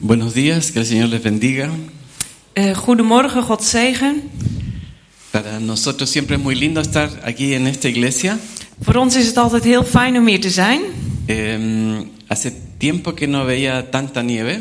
Buenos días, que el Señor les bendiga. Goedemorgen, God zegen. Para nosotros siempre es muy lindo estar aquí en esta iglesia. Voor ons is het altijd heel fijn om hier te zijn. Hace tiempo que no veía tanta nieve.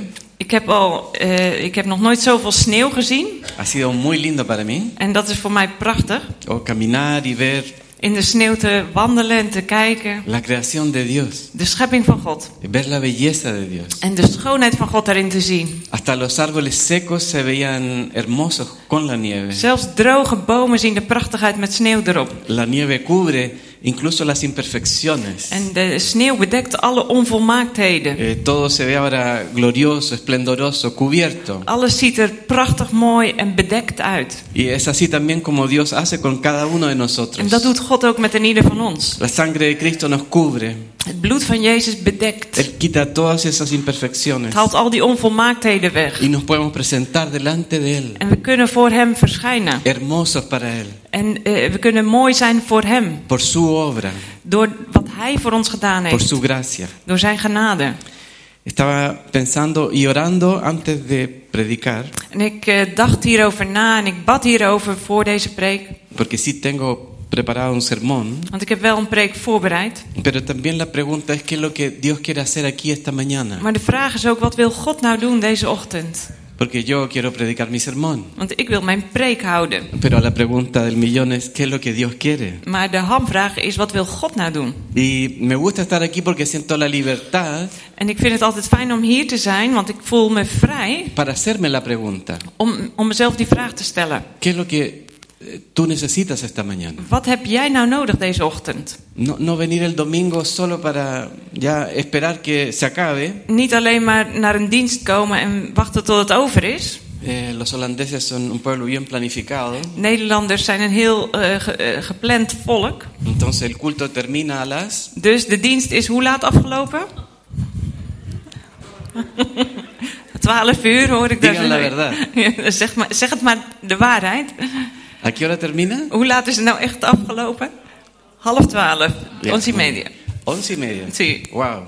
Ik heb nog nooit zoveel sneeuw gezien. Ha sido muy lindo para mí. En dat is voor mij prachtig. O caminar y ver In de sneeuw te wandelen en te kijken. la creación de Dios. De schepping van God. Ver la belleza de Dios. En de schoonheid van God daarin te zien. Hasta los árboles secos se veían hermosos con la nieve. Zelfs droge bomen zien de prachtigheid met sneeuw erop. La nieve cubre incluso las imperfecciones. En de sneeuw bedekt alle onvolmaaktheden. Todo se ve ahora glorioso, esplendoroso, cubierto. Alles ziet er prachtig mooi en bedekt uit. Y es así también como Dios hace con cada uno de nosotros. En dat doet God ook met een ieder van ons. La sangre de Cristo nos cubre. Het bloed van Jezus bedekt. Él quita todas esas imperfecciones. Het haalt al die onvolmaaktheden weg. Y nos podemos presentar delante de Él. En we kunnen voor hem verschijnen. Hermosos para Él. En we kunnen mooi zijn voor hem. Por su obra. Door wat hij voor ons gedaan Por heeft. su gracia. Door zijn genade. Estaba pensando y orando antes de predicar. En ik dacht hierover na en ik bad hierover voor deze preek. Porque sí tengo preparado un sermón. Want ik heb wel een preek voorbereid. Pero también la pregunta es qué es lo que Dios quiere hacer aquí esta mañana. Maar de vraag is ook, wat wil God nou doen deze ochtend? Porque yo quiero predicar mi sermón. Want ik wil mijn preek houden. Pero la pregunta del millón es qué es lo que Dios quiere. Maar de hamvraag is, wat wil God nou doen? Y me gusta estar aquí porque siento la libertad. En ik vind het altijd fijn om hier te zijn, want ik voel me vrij Para hacerme la pregunta. om mezelf die vraag te stellen. ¿Qué es lo que tú necesitas esta mañana? Wat heb jij nou nodig deze ochtend? No venir el domingo solo para ya esperar que se acabe. Niet alleen maar naar een dienst komen en wachten tot het over is. Los holandeses son un pueblo bien planificado. Nederlanders zijn een heel gepland volk. Entonces el culto termina a las... Dus de dienst is hoe laat afgelopen? 12 uur hoor ik daar. Digan la verdad. Zeg het maar de waarheid. ¿A qué hora termina? Hoe laat is het nou echt afgelopen? 11:30. Ja, 11:30. 11:30. Sí. Wow.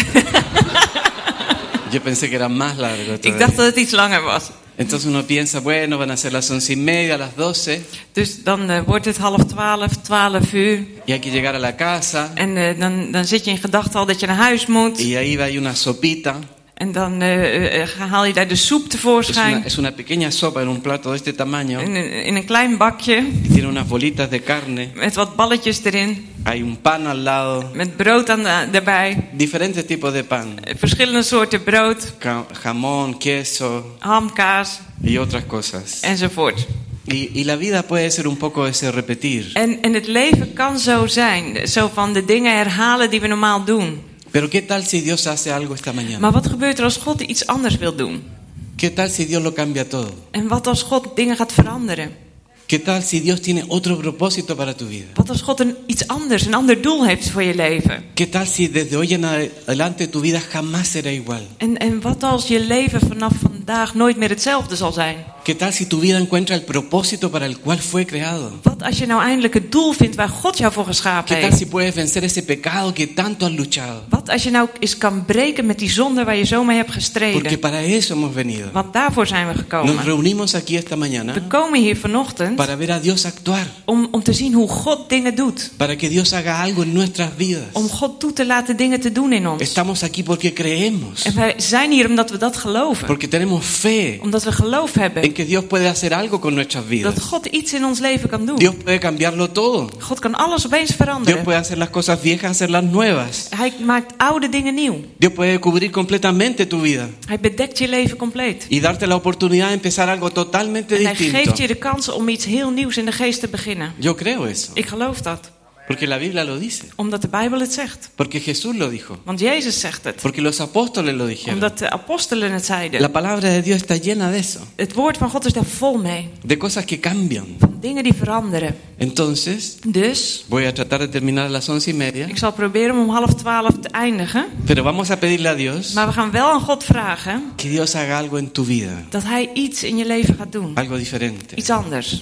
Yo pensé que era más largo. Ik dacht dat het iets langer was. Entonces uno piensa, bueno, van a ser las 11:30, las 12. Dus dan wordt het 11:30, 12 uur. Y hay que llegar a la casa. En dan zit je in gedachten al dat je naar huis moet. Y ahí va una sopita. En dan haal je daar de soep tevoorschijn. Es una pequeña sopa en un plato de este tamaño. In een klein bakje. Y tiene unas bolitas de carne. Met wat balletjes erin. Hay un pan al lado. Met brood daarbij. Diferentes tipos de pan. Verschillende soorten brood. Jamón, queso. Ham, kaas. Y otras cosas. Enzovoort. Y la vida puede ser un poco ese repetir. En het leven kan zo zijn. Zo van de dingen herhalen die we normaal doen. Pero ¿qué tal si Dios hace algo esta mañana? Maar wat gebeurt er als God iets anders wil doen? ¿Qué tal si Dios lo cambia todo? En wat als God dingen gaat veranderen? ¿Qué tal si Dios tiene otro propósito para tu vida? Wat als God iets anders, een ander doel heeft voor je leven? ¿Qué tal si desde hoy en adelante tu vida jamás será igual? En wat als je leven vanaf vandaag nooit meer hetzelfde zal zijn? ¿Qué tal si tu vida encuentra el propósito para el cual fue creado? Wat als je nou eindelijk het doel vindt waar God jou voor geschapen ¿Qué tal heeft? si puedes vencer ese pecado que tanto has luchado? Wat als je nou eens kan breken met die zonde waar je zo mee hebt Porque gestreden? para eso hemos venido. Want daarvoor zijn we Nos gekomen. reunimos aquí esta We mañana komen hier vanochtend para ver a Dios actuar. om te zien hoe God dingen doet. Para que Dios haga algo en nuestras vidas. Om God toe te laten dingen te doen in ons. Estamos aquí porque creemos. En wij zijn hier omdat we dat geloven. Porque tenemos fe Omdat we geloof hebben. en que Dios puede hacer algo con nuestras vidas. Dat God iets in ons leven kan doen. Dios puede cambiarlo todo. God kan alles opeens Dios veranderen. puede hacer las cosas viejas, hacerlas nuevas. Hij maakt oude dingen nieuw. Dios puede cubrir completamente tu vida Hij bedekt je leven compleet. y darte la oportunidad de empezar algo totalmente En hij geeft distinto. je de kans om iets heel nieuws in de geest te beginnen. Yo creo eso, Ik geloof dat. porque la Biblia lo dice, Omdat de Bijbel het zegt. porque Jesús lo dijo, Want Jezus zegt het. porque los apóstoles lo dijeron. Omdat de apostelen het zeiden. La palabra de Dios está llena de eso, Het woord van God is daar vol mee. de cosas que cambian. Van dingen die veranderen. Entonces, Dus, voy a tratar de terminar a las 11:30, ik zal proberen om 11:30 te eindigen. pero vamos a pedirle a Dios Maar we gaan wel aan God vragen que Dios haga algo en tu vida, dat hij iets in je leven gaat doen. algo diferente. Iets anders.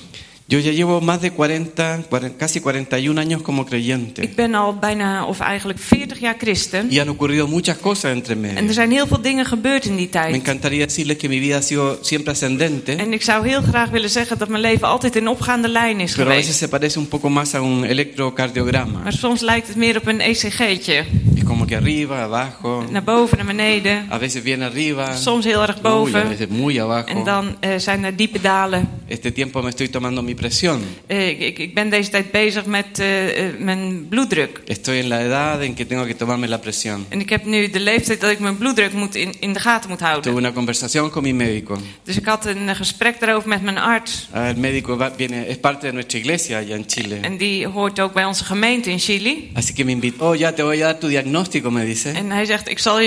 Yo ya llevo más de casi 41 años como creyente. Ik ben al bijna of eigenlijk 40 jaar christen. Y han ocurrido muchas cosas entre En er medio. zijn heel veel dingen gebeurd in die Me tijd. encantaría decirles que mi vida ha sido siempre ascendente, En ik zou heel graag willen zeggen dat mijn leven altijd in opgaande lijn is pero a veces geweest. se parece un poco más a un electrocardiograma. Maar soms lijkt het meer op een ECG'tje. Es como que arriba, abajo, Naar boven, naar beneden. a veces bien arriba, Soms heel erg uy, a boven. veces muy En abajo. dan zijn er diepe dalen. Este tiempo me estoy tomando mi presión. Ik ben deze tijd bezig met mijn bloeddruk. Estoy en la edad en que tengo que tomarme la presión. En ik heb nu de leeftijd dat ik mijn bloeddruk in de gaten moet Tuve houden. una conversación con mi médico. Dus ik had een gesprek daarover met mijn arts. El médico es parte de nuestra iglesia allá en Chile. En die hoort ook bij onze gemeente in Chili. Así que me invitó, ya te voy a dar tu diagnóstico, me dice. En hij zegt, ik zal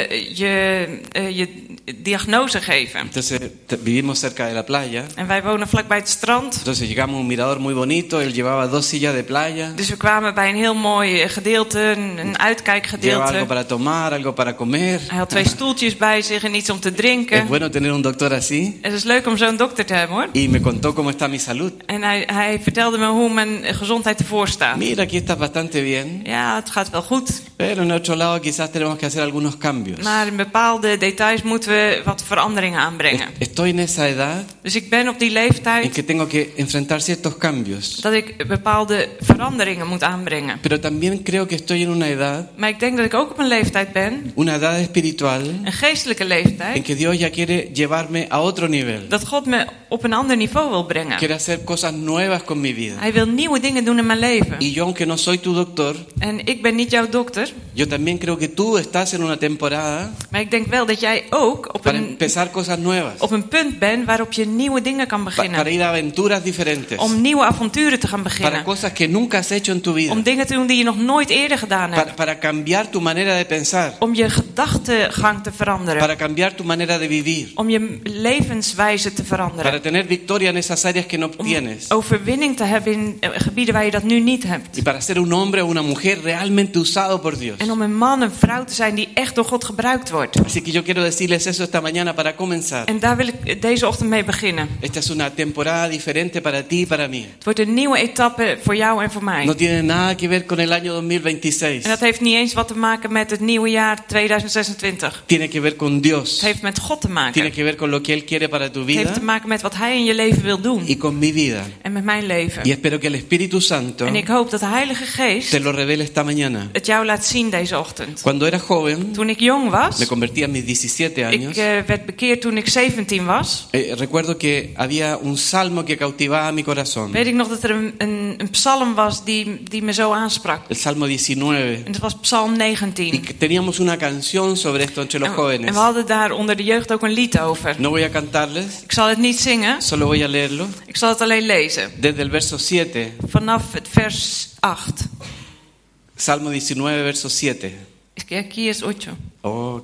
je diagnose geven. Entonces vivimos cerca de la playa. En wij wonen vlakbij het strand. Entonces llegamos a un mirador muy bonito. Él llevaba 2 sillas de playa. Dus we kwamen bij een heel mooi gedeelte, een Llevaba uitkijkgedeelte. algo para tomar, algo para comer. Hij had 2 stoeltjes bij zich en iets om te Es drinken. bueno tener un doctor así. Het is leuk om zo'n dokter te hebben, hoor. Y me contó cómo está mi salud. En hij vertelde me hoe mijn gezondheid ervoor staat. Mira, aquí estás bastante bien. Ja, het gaat wel goed. Pero en otro lado quizás tenemos que hacer algunos cambios. Maar in bepaalde details moeten we wat veranderingen aanbrengen. Estoy en esa edad Dus ik ben op die en leeftijd que tengo que enfrentar ciertos cambios. dat ik bepaalde veranderingen moet aanbrengen. Pero también creo que estoy en una edad, Maar ik denk dat ik ook op een leeftijd ben, una edad espiritual, een geestelijke en leeftijd, que Dios ya quiere llevarme a otro nivel. dat God me op een ander niveau wil brengen. Quiere hacer cosas nuevas con mi vida. Hij wil nieuwe dingen doen in mijn leven. Y yo, aunque no soy tu doctor, En ik ben niet jouw dokter, yo también creo que tú estás en una temporada maar ik denk wel dat jij ook para empezar cosas nuevas, op een punt bent waarop je nieuwe dingen kan para beginnen. ir a aventuras diferentes, Om nieuwe avonturen te gaan para beginnen. cosas que nunca has hecho en tu vida, Om dingen te doen die je nog nooit eerder gedaan hebt. para cambiar tu manera de pensar, Om je gedachtegang te veranderen. para cambiar tu manera de vivir, Om je levenswijze te veranderen. para tener victoria en esas áreas que no Om tienes, overwinning te hebben in gebieden waar je dat nu niet hebt. y para ser un hombre o una mujer realmente usado por Dios. En om een man, een vrouw te zijn die echt door God gebruikt wordt. Así que yo quiero decirles eso esta mañana para comenzar. En daar wil ik deze ochtend mee beginnen. Esta es una temporada diferente para ti y para mí. Het wordt een nieuwe etappe voor jou en voor mij. No tiene nada que ver con el año 2026. En dat heeft niet eens wat te maken met het nieuwe jaar 2026. Tiene que ver con Dios. Het heeft met God te maken. Tiene que ver con lo que Él quiere para tu Het heeft vida te maken met wat Hij in je leven wil doen. y con mi vida. En met mijn leven. Y espero que el Espíritu Santo En ik hoop dat de Heilige Geest te lo revele esta mañana. het jou laat zien deze ochtend. Cuando era joven, Toen ik jong was, me convertí a mis 17 ik años. werd bekeerd toen ik 17 was. Recuerdo que había un salmo que cautivaba mi corazón. Weet ik nog dat er een psalm was die me zo aansprak. El Salmo 19. En dat was Psalm Y 19. que teníamos una canción sobre esto entre los En jóvenes. we hadden daar onder de jeugd ook een lied over. No voy a cantarles, Ik zal het niet zingen, solo voy a leerlo. ik zal het alleen lezen. Desde el verso 7. Vanaf het vers 8. Salmo 19, verso 7. Es que aquí es 8. Ok.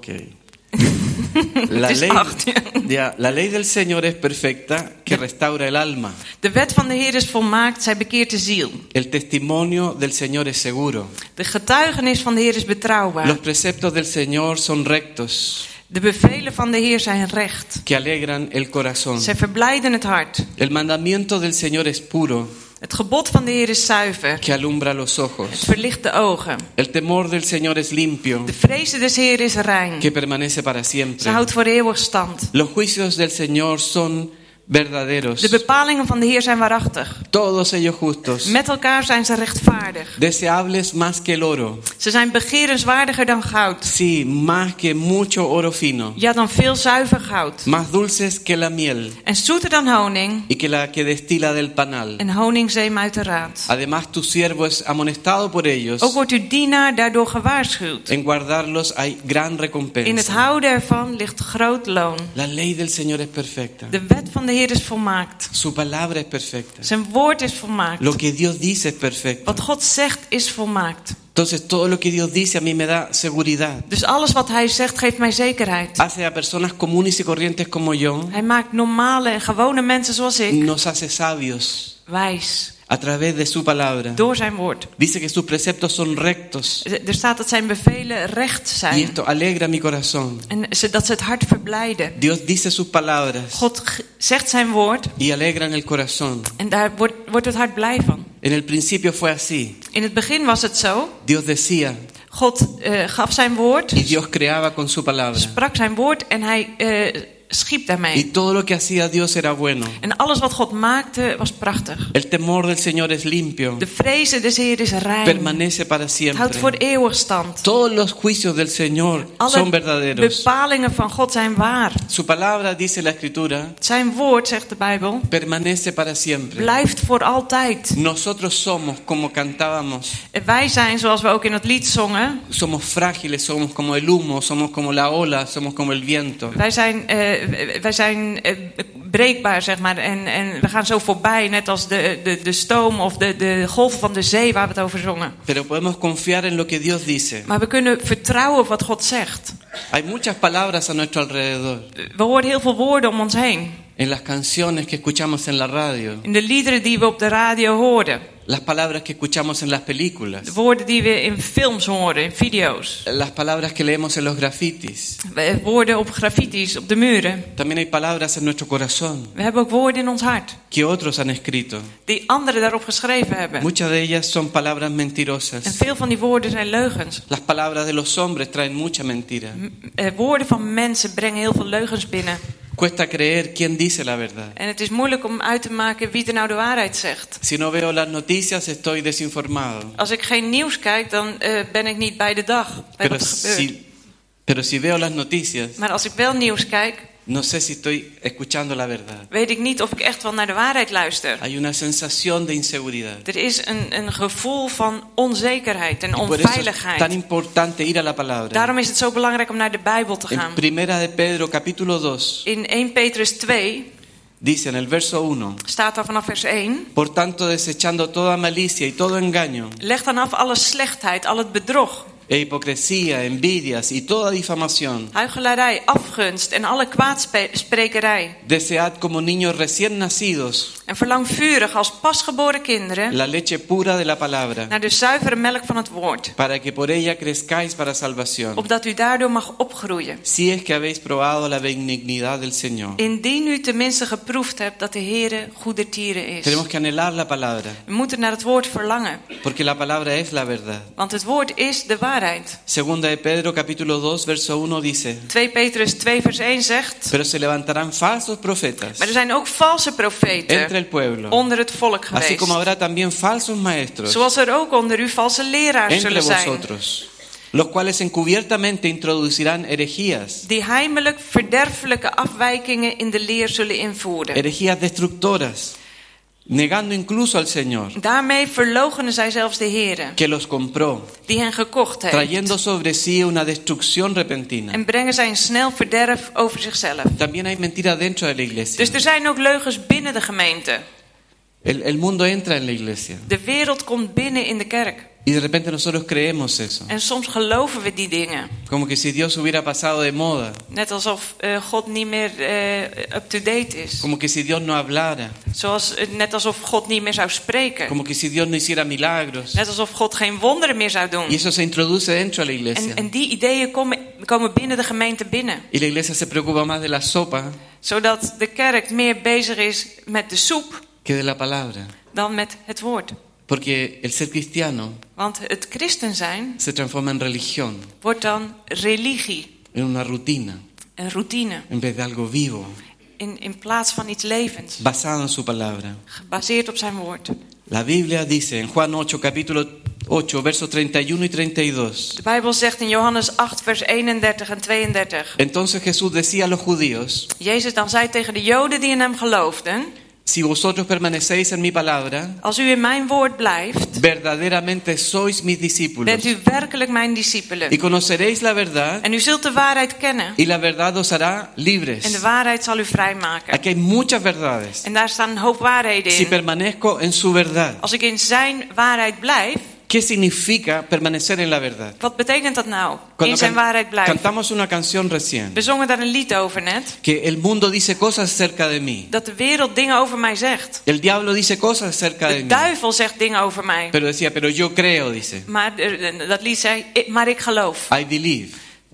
Het is 8. La ley del Señor es perfecta, que restaura el alma. De wet van de Heer is volmaakt, zij bekeert de ziel. El testimonio del Señor es seguro. De getuigenis van de Heer is betrouwbaar. Los preceptos del Señor son rectos, De bevelen van de Heer zijn recht. que alegran el corazón. Zij verblijden het hart. El mandamiento del Señor es puro, Het gebod van de Heer is zuiver. que alumbra los Het ojos. verlicht de ogen. El temor del Señor es limpio, De vreze des Heer is rein. que permanece para Ze siempre. houdt voor eeuwig stand. Los juicios del Señor son verdaderos, De bepalingen van de Heer zijn waarachtig. todos ellos justos, Met elkaar zijn ze rechtvaardig. deseables más que el oro. Ze zijn begerenswaardiger dan goud. Sí, más que mucho oro fino, Ja, dan veel zuiver goud. más dulces que la miel En zoeter dan honing. y que la que destila del panal. En honingzeem uit de raad. Además, tu siervo es amonestado por ellos. Ook wordt uw dienaar daardoor gewaarschuwd. En guardarlos hay gran In het recompensa. houden ervan ligt groot loon. La ley del Señor es perfecta. De wet van de Heer is volmaakt. Su palabra es perfecta. Zijn woord is volmaakt. Lo que Dios dice es perfecto. Wat God zegt is volmaakt. Entonces, todo lo que Dios dice a mí me da seguridad. Dus alles wat Hij zegt geeft mij zekerheid. Hace a personas comunes y corrientes como yo, Hij maakt normale en gewone mensen zoals ik nos hace sabios. wijs. a través de su palabra. Door zijn woord. Dice que sus preceptos son rectos Er staat dat zijn bevelen recht y zijn. esto alegra mi corazón. En dat ze het hart verblijden. Dios dice sus palabras God zegt zijn woord y alegran el corazón. en daar wordt het hart blij van. En el principio fue así. In het begin was het zo. Dios decía God gaf zijn woord, y Dios creaba con su palabra. sprak zijn woord en hij schiep Y daarmee. todo lo que hacía Dios era bueno. En alles wat God maakte was prachtig. El temor del Señor es limpio, De vrezen des Heer is rein. permanece para Het houdt voor siempre. eeuwig stand. Todos los juicios del Señor son Alle verdaderos. bepalingen van God zijn waar. Su palabra, dice la Escritura, Zijn woord, zegt de Bijbel, permanece para siempre. blijft voor altijd. Nosotros somos como cantábamos. Wij zijn, zoals we ook in het lied zongen, Somos frágiles, somos como el humo, somos como la ola, somos como el viento. wij zijn breekbaar, zeg maar. En we gaan zo voorbij, net als de stoom of de golven van de zee waar we het over zongen. Pero podemos confiar en lo que Dios dice. Maar we kunnen vertrouwen op wat God zegt. Hay muchas palabras a nuestro alrededor. We horen heel veel woorden om ons heen. En las canciones que escuchamos en la radio. In de liederen die we op de radio hoorden. Las palabras que escuchamos en las películas. De woorden die we in films horen, in video's. Las palabras que leemos en los grafitis. Woorden op graffitis, op de muren. También hay palabras en nuestro corazón We hebben ook woorden in ons hart. que otros han escrito. Die anderen daarop geschreven hebben. Muchas de ellas son palabras En mentirosas. veel van die woorden zijn leugens. Las palabras de los hombres traen mucha mentira. Woorden van mensen brengen heel veel leugens binnen. Cuesta creer quién dice la verdad. En het is moeilijk om uit te maken wie er nou de waarheid zegt. Si no veo las noticias, estoy desinformado. Als ik geen nieuws kijk, dan ben ik niet bij de dag. Bij wat er gebeurt. Pero si veo las noticias, Maar als ik wel nieuws kijk, no sé si estoy escuchando la verdad. weet ik niet of ik echt wel naar de waarheid luister. Hay una sensación de inseguridad. Er is een gevoel van onzekerheid en Por eso es tan onveiligheid. importante ir a la palabra. Daarom is het zo belangrijk om naar de Bijbel te En gaan. Primera de Pedro, capítulo 2, In 1 Petrus 2 dice en el verso 1: staat daar vanaf vers 1. Por tanto, desechando toda malicia y todo engaño, Leg dan af alle slechtheid, al het bedrog, e hipocresía, envidias y toda difamación. huichelarij, afgunst en alle kwaadsprekerij. Desead como niños recién nacidos En verlang vurig als pasgeboren kinderen la leche pura de la palabra, naar de zuivere melk van het woord. para que por ella crezcáis para salvación. Opdat u daardoor mag opgroeien. Si es que habéis probado la benignidad del Señor. Indien u tenminste geproefd hebt dat de Heere goedertieren is. Tenemos que anhelar la palabra, We moeten naar het woord verlangen. porque la palabra es la verdad. Want het woord is de waarheid. Segunda de Pedro, capítulo 2, verso 1 dice: 2 Petrus 2 vers 1 zegt. Pero se levantarán falsos profetas Maar er zijn ook valse profeten entre el pueblo, onder het volk así geweest. como habrá también falsos maestros Zoals er ook onder u valse leraars entre zullen zijn. vosotros, los cuales encubiertamente introducirán herejías, Die heimelijk verderfelijke afwijkingen in de leer zullen invoeren. herejías destructoras, negando incluso al Señor, Daarmee verloochenen zij zelfs de Heere, que los compró, die hen gekocht heeft. trayendo sobre sí una destrucción repentina. En brengen zij een snel verderf over zichzelf. También hay mentira dentro de la iglesia. Dus er zijn ook leugens binnen de gemeente. El mundo entra en la iglesia De wereld komt binnen in de kerk. y de repente nosotros creemos eso. En soms geloven we die dingen. Como que si Dios hubiera pasado de moda, Net alsof God niet meer up-to-date is. como que si Dios no hablara, Net alsof God niet meer zou spreken. como que si Dios no hiciera milagros. Net alsof God geen wonderen meer zou doen. Y eso se introduce dentro de la iglesia. En die ideeën komen binnen de gemeente binnen. Y la iglesia se preocupa más de la sopa Zodat de kerk meer bezig is met de soep que de la palabra. dan met het woord. Porque el ser cristiano Want het christen zijn se transforma en religión, wordt dan religie, en una rutina, een routine, en vez de algo vivo, in plaats van iets levends, basado en su palabra. gebaseerd op zijn woord. La Biblia dice en Juan 8, capítulo 8, versos 31 y 32. De Bijbel zegt in Johannes 8 vers 31 en 32. Entonces Jesús decía a los judíos: Jezus dan zei tegen de Joden die in hem geloofden: si vosotros permanecéis en mi palabra, als u in mijn woord blijft, verdaderamente sois mis discípulos. bent u werkelijk mijn discipelen. Y conoceréis la verdad, En u zult de waarheid kennen. y la verdad os hará En de libres. waarheid zal u vrijmaken. Aquí hay muchas verdades. En daar staan een hoop waarheden Si in. permanezco en su verdad, Als ik in zijn waarheid blijf, ¿Qué significa permanecer en la verdad? Wat betekent dat nou? Cuando In zijn waarheid blijven. cantamos una canción recién, We zongen daar een lied over net. que el mundo dice cosas acerca de mí. Dat de wereld dingen over mij zegt. El diablo dice cosas acerca de De mí. duivel zegt dingen over mij. Pero decía, pero yo creo, dice. Maar dat lied zei, maar ik geloof. I believe.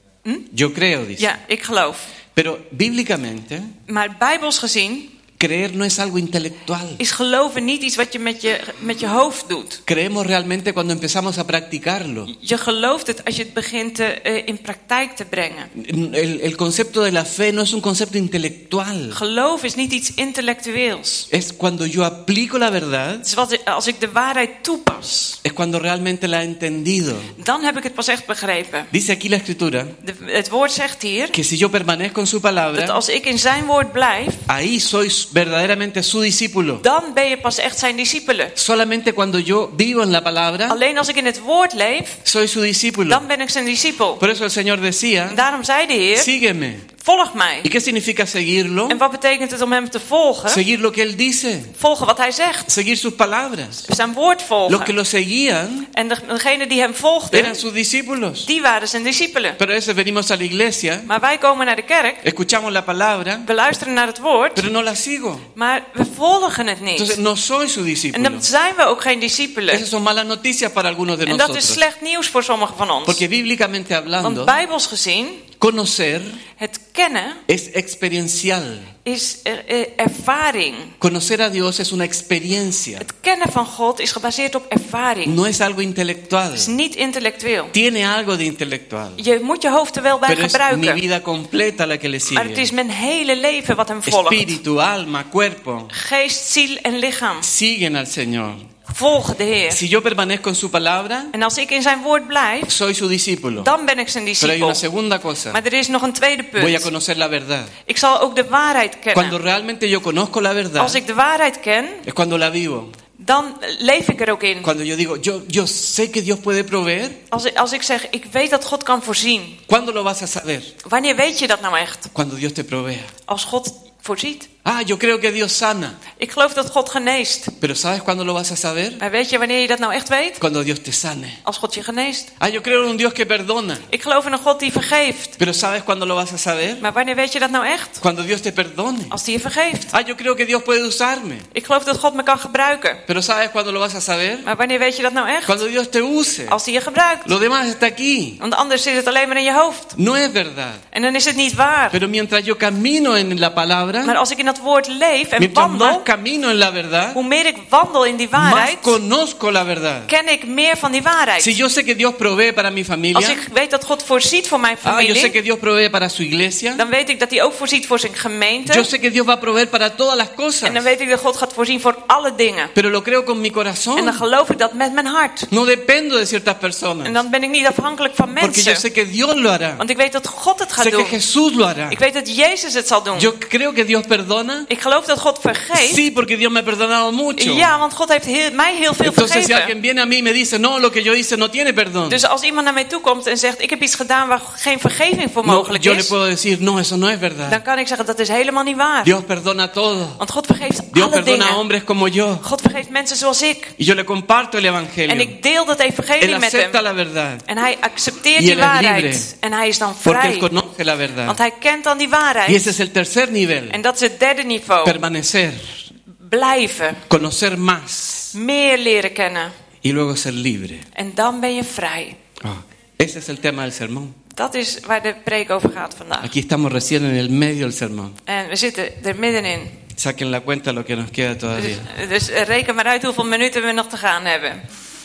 Yo creo, dice. Ja, ik geloof. Pero bíblicamente, Maar bijbels gezien creer no es algo intelectual. is geloven niet iets wat je met je hoofd doet. Creemos realmente cuando empezamos a practicarlo. Je gelooft het als je het begint in praktijk te brengen. El concepto de la fe no es un concepto intelectual. Geloof is niet iets intellectueels. Es cuando yo aplico la verdad, Het is als ik de waarheid toepas. es cuando realmente la he entendido. Dan heb ik het pas echt begrepen. Dice aquí la escritura Het woord zegt hier que si yo permanezco en su dat palabra, als ik in zijn woord blijf, ahí soy verdaderamente su discípulo. dan ben je pas echt zijn discipelen. Solamente cuando yo vivo en la palabra, Alleen als ik in het woord leef, soy su discípulo. dan ben ik zijn discipel. Por eso el Señor decía, Daarom zei de Heer, sígueme. volg mij. ¿Y qué significa seguirlo? En wat betekent het om hem te volgen? Seguir lo que Él dice. Volgen wat hij zegt. Seguir sus palabras. Zijn woord Los volgen. que lo seguían En degenen die hem volgden, eran sus discípulos. die waren zijn discipelen. Pero a veces venimos a la iglesia, Maar wij komen naar de kerk, escuchamos la palabra, we luisteren naar het woord, pero no la sigo. maar we volgen het Entonces niet. no soy su En discípulo. dan zijn we ook geen discipelen. Esas son malas noticias para algunos de En dat is nosotros. slecht nieuws voor sommigen van ons. Porque bíblicamente Want hablando, bijbels gezien, conocer het kennen es experiencial. is ervaring. Conocer a Dios es una experiencia. Het kennen van God is gebaseerd op ervaring. No es algo intelectual. Het is niet intellectueel. Tiene algo de intelectual. Je moet je hoofd er wel bij Pero es mi gebruiken. vida completa la que le Maar het is sigue. mijn hele leven wat hem volgt. Espíritu, alma, cuerpo. Geest, ziel en lichaam. Siguen al Señor. Volgen de Heer. Si yo permanezco en su palabra, En als ik in zijn woord blijf, soy su discípulo. dan ben ik zijn Pero hay discipel. una segunda cosa. Maar er is nog een tweede Voy a punt. conocer la verdad. Ik zal ook de waarheid Cuando kennen. realmente yo conozco la verdad, Als ik de waarheid ken, es cuando la vivo. dan leef ik er ook in. Cuando yo digo, yo sé que Dios puede proveer. Als ik zeg, ik weet dat God kan voorzien. ¿Cuándo lo vas a saber? Wanneer weet je dat nou echt? Cuando Dios te provea. Als God voorziet. Ah, yo creo que Dios sana. Ik geloof dat God geneest. Pero ¿sabes cuándo lo vas a saber? Maar weet je wanneer je dat nou echt weet? Cuando Dios te sane. Als God je geneest. Ah, yo creo en un Dios que perdona. Ik geloof in een God die vergeeft. Pero ¿sabes cuándo lo vas a saber? Maar wanneer weet je dat nou echt? Cuando Dios te perdone. Als die je vergeeft. Ah, yo creo que Dios puede usarme. Ik geloof dat God me kan gebruiken. Pero ¿sabes cuándo lo vas a saber? Maar wanneer weet je dat nou echt? Cuando Dios te use. Als die je gebruikt. Lo demás está aquí. Want anders zit het alleen maar in je hoofd. No es verdad. En dan is het niet waar. Pero mientras yo camino en la palabra, Maar als ik in dat woord leef en mientras más wandel, camino en la verdad, hoe meer ik wandel in die más waarheid, conozco la verdad. ken ik meer van die waarheid. Si yo sé que Dios provee para mi Als familia, ik weet dat God voorziet voor mijn yo sé familie, que Dios provee para su iglesia, dan weet ik dat hij ook voorziet voor zijn yo gemeente. sé que Dios va a proveer para todas las En cosas, dan weet ik dat God gaat voorzien voor alle dingen. pero lo creo con mi En dan corazón. geloof ik dat met mijn hart. No dependo de ciertas En personas, dan ben ik niet afhankelijk van porque yo mensen. sé que Dios lo hará, Want ik weet dat God het gaat sé que doen. Jesús lo hará. Ik weet dat Jezus het zal doen. Yo creo que Dios perdona, Ik geloof dat God vergeeft. sí, porque Dios me ha perdonado mucho. Ja, want God heeft mij heel veel Entonces si vergeven. alguien viene a mí y me dice, no, lo que yo hice no tiene perdón, Dus als iemand naar mij toe komt en zegt, ik heb iets gedaan waar geen vergeving voor no, mogelijk yo le is, puedo decir, no, eso no es verdad. dan kan ik zeggen, dat is helemaal niet waar. Dios perdona todo. Want God vergeeft Dios alle perdona a dingen. hombres como yo. God vergeeft mensen zoals ik. Y yo le comparto el En evangelio. ik deel dat Él evangelie met acepta hem. la verdad. En hij accepteert Y die él es libre. waarheid. En hij is dan Porque él vrij. conoce la verdad. Want hij kent dan die Y waarheid. ese es el tercer nivel. En dat is het derde niveau. Permanecer, Blijven. conocer más Meer leren kennen. y luego ser libre. En dan ben je vrij. Ese es el tema del sermón. Dat is waar de preek over gaat vandaag. Aquí estamos recién en el medio del sermón. En we zitten er middenin. Saquen la cuenta lo que nos queda todavía. Dus reken maar uit hoeveel minuten we nog te gaan hebben.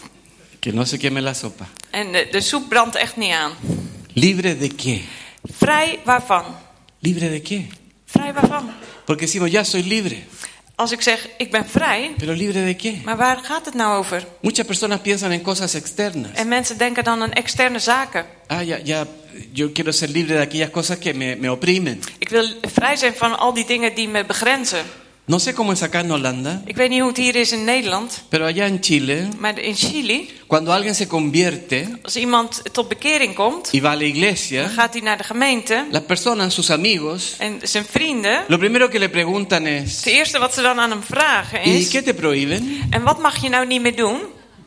Que no se queme la sopa. En de soep brandt echt niet aan. ¿Libre de qué? Vrij waarvan? ¿Libre de qué? Vrij waarvan? Porque decimos, ya soy libre. Als ik zeg, ik ben vrij, ¿Pero libre de qué? maar waar gaat het nou over? Muchas personas piensan en cosas externas. En mensen denken dan aan externe zaken. Ah, ya, yo quiero ser libre de aquellas cosas que me oprimen. Ik wil vrij zijn van al die dingen die me begrenzen. No sé cómo es acá en Holanda, Ik weet niet hoe het hier is in Nederland, pero allá en Chile, maar in Chili, cuando alguien se convierte als iemand tot bekering komt, y va a la dan iglesia, gaat hij naar de gemeente las personas, sus amigos, en zijn vrienden, lo primero que le preguntan es, het eerste wat ze dan aan hem vragen ¿y is, qué te prohíben? en wat mag je nou niet meer doen?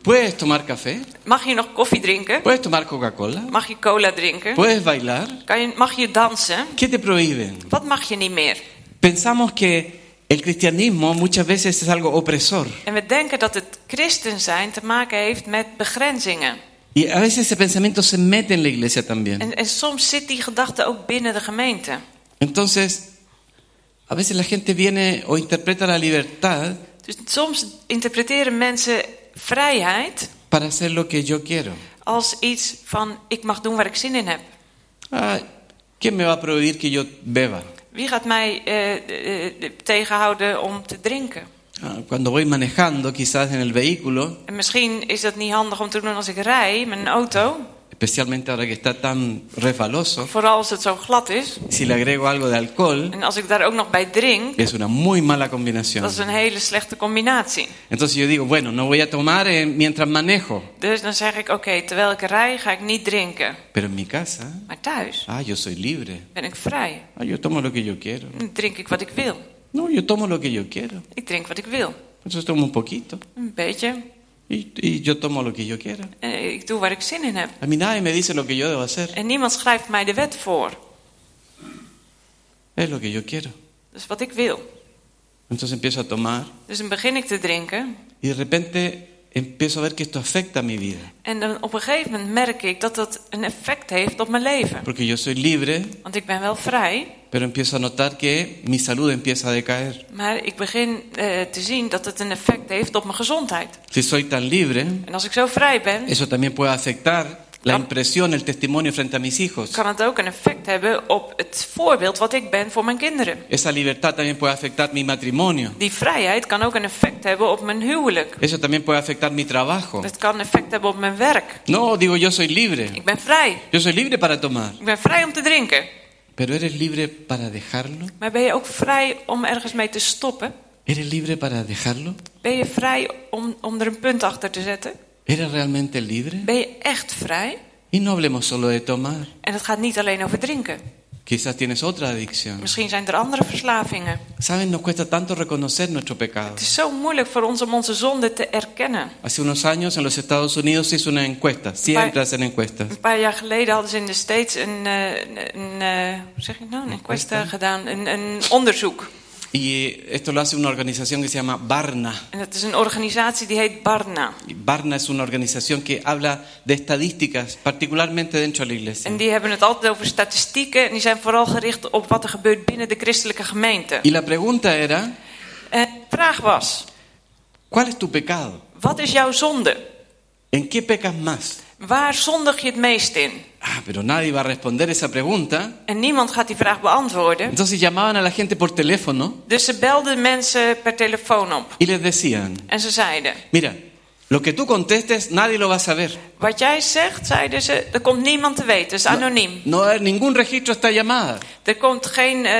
¿Puedes tomar café? Mag je nog koffie drinken? ¿Puedes tomar Coca-Cola? Mag je cola drinken? ¿Puedes bailar? Mag je dansen? ¿Qué te prohíben? Wat mag je niet meer? Pensamos que el cristianismo muchas veces es algo opresor. En we denken dat het christen zijn te maken heeft met begrenzingen. Y a veces ese pensamiento se mete en la iglesia también. En soms zit die gedachte ook binnen de gemeente. Entonces, a veces la gente viene o interpreta la libertad Dus soms interpreteren mensen vrijheid para hacer lo que yo quiero. als iets van ik mag doen waar ik zin in heb. Ah, ¿quién me va a prohibir que yo beba? Wie gaat mij tegenhouden om te drinken? Ah, cuando voy manejando, quizás en el vehículo, En misschien is dat niet handig om te doen als ik rij met een auto. especialmente ahora que está tan resbaloso, Vooral als het zo glad is. si le agrego algo de alcohol, En als ik daar ook nog bij drink, es una muy mala combinación. dat is een hele slechte combinatie. Entonces yo digo, bueno, no voy a tomar mientras manejo, Dus dan zeg ik, oké, terwijl ik rij ga ik niet drinken. pero en mi casa, Maar thuis yo soy libre. ben ik vrij. Yo tomo lo que yo quiero. Dan drink ik wat ik wil. No, yo tomo lo que yo quiero. Ik drink wat ik wil. Entonces tomo un poquito Een beetje. y yo tomo lo que yo quiero. Ik doe waar ik zin in heb. A mí nadie me dice lo que yo debo hacer. En niemand schrijft mij de wet voor. Es lo que yo quiero. Dat is wat ik wil. Entonces empiezo a tomar Dus dan begin ik te drinken. y de repente empiezo a ver que esto afecta a mi vida. En dan op een gegeven moment merk ik dat dat een effect heeft op mijn leven. Porque yo soy libre, Want ik ben wel vrij. pero empiezo a notar que mi salud empieza a decaer. Maar ik begin te zien dat het een effect heeft op mijn gezondheid. Si soy tan libre, En als ik zo vrij ben, eso también puede afectar la impresión, el testimonio frente a mis hijos. kan het ook een effect hebben op het voorbeeld wat ik ben voor mijn kinderen. Esa libertad también puede afectar mi matrimonio. Die vrijheid kan ook een effect hebben op mijn huwelijk. Eso también puede afectar mi trabajo. Het kan een effect hebben op mijn werk. No, digo, yo soy libre. Ik ben vrij. Yo soy libre para tomar. Ik ben vrij om te drinken. Pero ¿eres libre para dejarlo? Maar ben je ook vrij om ergens mee te stoppen? ¿Eres libre para dejarlo? Ben je vrij om er een punt achter te zetten? ¿Eres realmente libre? Ben je echt vrij? Y no hablemos solo de tomar. En het gaat niet alleen over drinken. Quizás tienes otra adicción. Misschien zijn er andere verslavingen. Saben, nos cuesta tanto reconocer nuestro pecado. Het is zo moeilijk voor ons om onze zonde te erkennen. Hace unos años en los Estados Unidos se hizo una encuesta. Siempre hacen encuestas. Een paar jaar geleden hadden ze in de States een encuesta gedaan, een onderzoek. Y esto lo hace una organización que se llama Barna. En dat is een organisatie die heet Barna. Barna es una organización que habla de estadísticas, particularmente dentro de la iglesia. En die hebben het altijd over statistieken en die zijn vooral gericht op wat er gebeurt binnen de christelijke gemeente. Y la pregunta era, En de vraag was, ¿cuál es tu pecado? wat is jouw zonde? ¿En qué pecas más? Waar zondig je het meest in? Pero nadie va a responder esa pregunta. En niemand gaat die vraag beantwoorden. Entonces llamaban a la gente por teléfono Dus ze belden mensen per telefoon op. y les decían, En ze zeiden, mira, lo que tú contestes nadie lo va a saber. wat jij zegt, zeiden ze, er komt niemand te weten, het is anoniem. No va a haber ningún registro de esta llamada. Er komt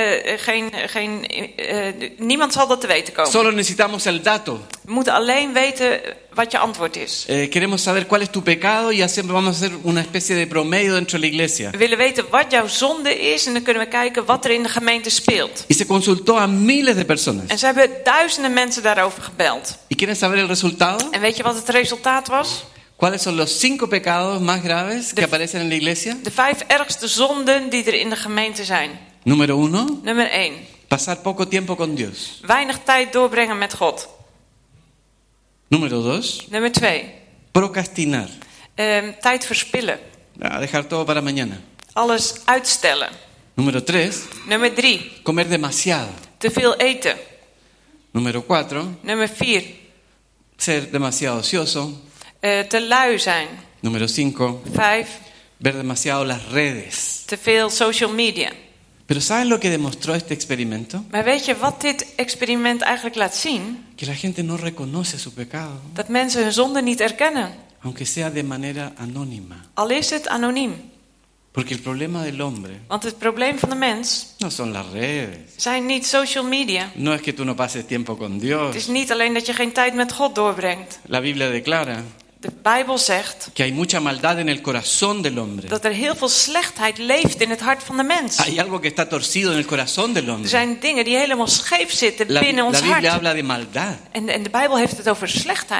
niemand zal dat te weten komen. Solo necesitamos el dato. We moeten alleen weten wat je antwoord is. Queremos saber cuál es tu pecado y vamos a hacer una especie de promedio dentro de la iglesia. We willen weten wat jouw zonde is en dan kunnen we kijken wat er in de gemeente speelt. Y se consultó a miles de personas. En ze hebben duizenden mensen daarover gebeld. ¿Y quieren saber el resultado? En weet je wat het resultaat was? ¿Cuáles son los 5 pecados más graves que aparecen en la iglesia? De 5 ergste zonden die er in de gemeente zijn. Número 1. Nummer 1. Pasar poco tiempo con Dios. Weinig tijd doorbrengen met God. Número 2. Nummer 2. Procrastinar. Tijd verspillen. Dejar todo para mañana. Alles uitstellen. Número 3. Nummer 3. Comer demasiado. Te veel eten. Número 4. Nummer 4. Ser demasiado ocioso. Te lui zijn. Número 5. 5. Ver demasiado las redes. Te veel social media. Pero ¿saben lo que demostró este experimento? Maar weet je wat dit experiment eigenlijk laat zien? Que la gente no reconoce su pecado, Dat mensen hun zonde niet erkennen. aunque sea de manera anónima. Al is het anoniem. Porque el problema del hombre Want het probleem van de mens no son las redes. zijn niet social media. No es que tú no pases tiempo con Het Dios. is niet alleen dat je geen tijd met God doorbrengt. La Biblia declara De Bijbel zegt que hay mucha maldad en el corazón del hombre. dat er heel veel slechtheid leeft in het hart van de mens. Hay algo que está torcido en el corazón del Er hombre. zijn dingen die helemaal scheef zitten La binnen ons Biblia hart. habla de maldad. En de Bijbel heeft het over slechtheid.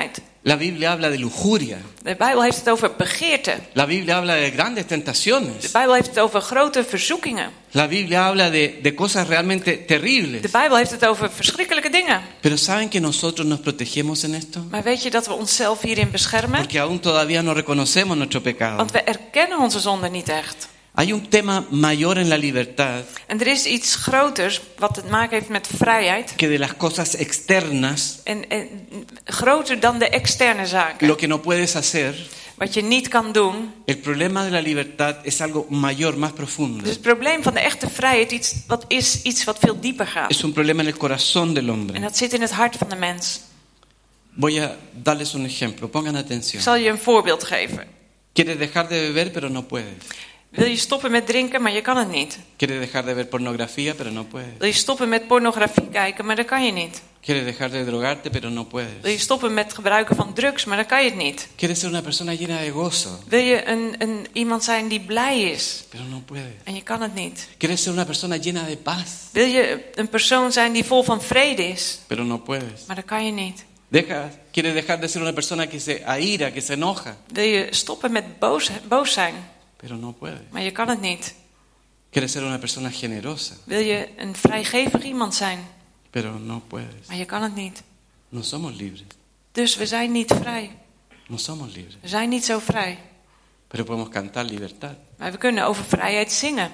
La Biblia habla de lujuria. De Bijbel heeft het over begeerte. La Biblia habla de grandes De tentaciones. Bijbel heeft het over grote verzoekingen. La Biblia habla de cosas realmente De terribles. Bijbel heeft het over verschrikkelijke dingen. Pero ¿saben que nosotros nos protegemos en esto? Maar weet je dat we onszelf hierin beschermen? Porque aún todavía no reconocemos nuestro pecado. Want we erkennen onze zonde niet echt. Hay un tema mayor en la libertad En er is iets groters wat te maken heeft met vrijheid. que de las cosas externas, En groter dan de externe zaken. lo que no puedes hacer. Wat je niet kan doen. El problema de la libertad es algo mayor, más profundo. Dus het probleem van de echte vrijheid is iets wat veel dieper gaat. Es un problema en el corazón del En hombre. dat zit in het hart van de mens. Voy a darles un ejemplo, pongan Ik atención. zal je een voorbeeld geven. Quieres dejar de beber, pero no puedes. Wil je stoppen met drinken, maar je kan het niet. Quieres dejar de ver pornografía, pero no puedes. Wil je stoppen met pornografie kijken, maar dat kan je niet. Quieres dejar de drogarte, pero no Wil je puedes. stoppen met gebruiken van drugs, maar dan kan je het niet. Quieres ser una persona llena de gozo, Wil je iemand zijn die blij is, pero no puedes. en je kan het niet. Quieres ser una persona llena de paz, Wil je een persoon zijn die vol van vrede is, pero no puedes. maar dat kan je niet. Quieres dejar de ser una persona que se aira, que se enoja, Wil je stoppen met boos zijn, pero no puedes. maar je kan het niet. Quieres ser una persona generosa, Wil je een vrijgevig iemand zijn, pero no puedes. maar je kan het niet. No somos libres, Dus we zijn niet vrij. no somos libres, We zijn niet zo vrij. pero podemos cantar libertad. Maar we kunnen over vrijheid zingen.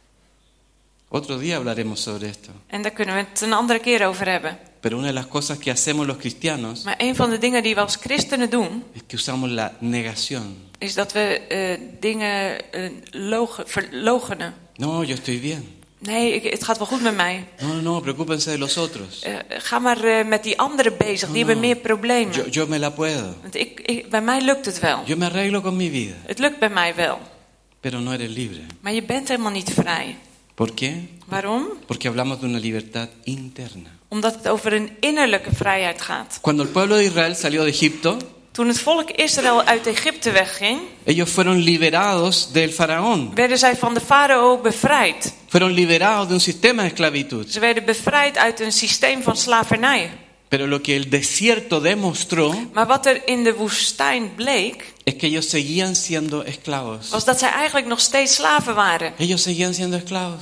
Otro día hablaremos sobre esto. En daar kunnen we het een andere keer over hebben. Pero una de las cosas que hacemos los cristianos Maar een van de dingen die we als christenen doen, es que usamos la negación. is dat we dingen verloochenen. No, yo estoy bien. Nee, het gaat wel goed met mij. No, preocúpense de los otros. Ga maar met die anderen bezig, die hebben meer problemen. Yo me la puedo. Want bij mij lukt het wel. Yo me arreglo con mi vida. Het lukt bij mij wel. Pero no eres libre. Maar je bent helemaal niet vrij. ¿Por qué? Waarom? Porque hablamos de una libertad interna. Omdat het over een innerlijke vrijheid gaat. Cuando el pueblo de Israel salió de Egipto, Toen het volk Israël uit Egypte wegging, ellos fueron liberados del faraón. werden zij van de farao bevrijd. Fueron liberados de un sistema de esclavitud. Ze werden bevrijd uit een systeem van slavernij. Pero lo que el desierto demostró Maar wat er in de woestijn bleek, es que ellos seguían siendo esclavos. was dat zij eigenlijk nog steeds slaven waren. Ellos seguían siendo esclavos.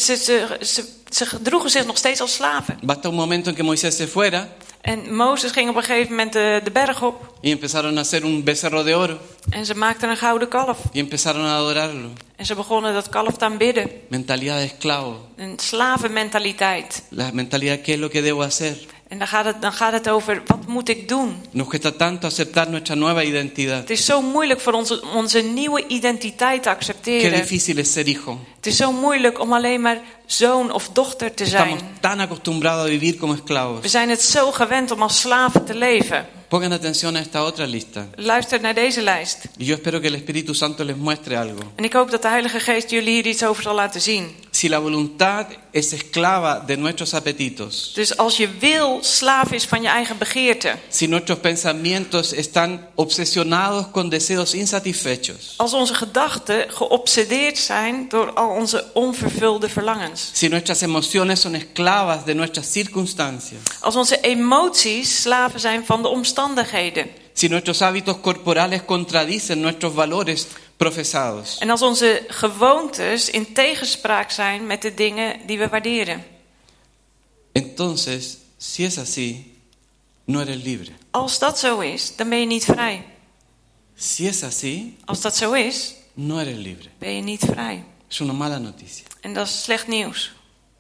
Ze gedroegen zich nog steeds als slaven. Basta un momento en que Moisés se fuera En Mozes ging op een gegeven moment de berg op. y empezaron a hacer un becerro de oro En ze maakten een gouden kalf. y empezaron a adorarlo. En ze begonnen dat kalf te aanbidden. Mentalidad de esclavo. Een slavenmentaliteit. La mentalidad, ¿qué es lo que debo hacer? En dan gaat het over, wat moet ik doen? Nos cuesta tanto aceptar nuestra nueva identidad. Het is zo moeilijk voor onze nieuwe identiteit te Qué accepteren. difícil es ser hijo. Het is zo moeilijk om alleen maar zoon of dochter te zijn. Estamos tan acostumbrados a vivir como We esclavos. zijn het zo gewend om als slaven te leven. Pongan atención a esta otra lista. Luister naar deze lijst. Y yo espero que el Espíritu Santo les muestre algo. En ik hoop dat de Heilige Geest jullie hier iets over zal laten zien. Si la voluntad es esclava de nuestros apetitos, Dus als je wil slaaf is van je eigen begeerte. si nuestros pensamientos están obsesionados con deseos insatisfechos, Als onze gedachten geobsedeerd zijn door al onze onvervulde verlangens. si nuestras emociones son esclavas de nuestras circunstancias, Als onze emoties slaven zijn van de omstandigheden. si nuestros hábitos corporales contradicen nuestros valores profesados, En als onze gewoontes in tegenspraak zijn met de dingen die we waarderen. entonces, si es así, no eres libre. Als dat zo is, dan ben je niet vrij. Si es así, Als dat zo is, no eres libre. ben je niet vrij. Es una mala noticia. En dat is slecht nieuws.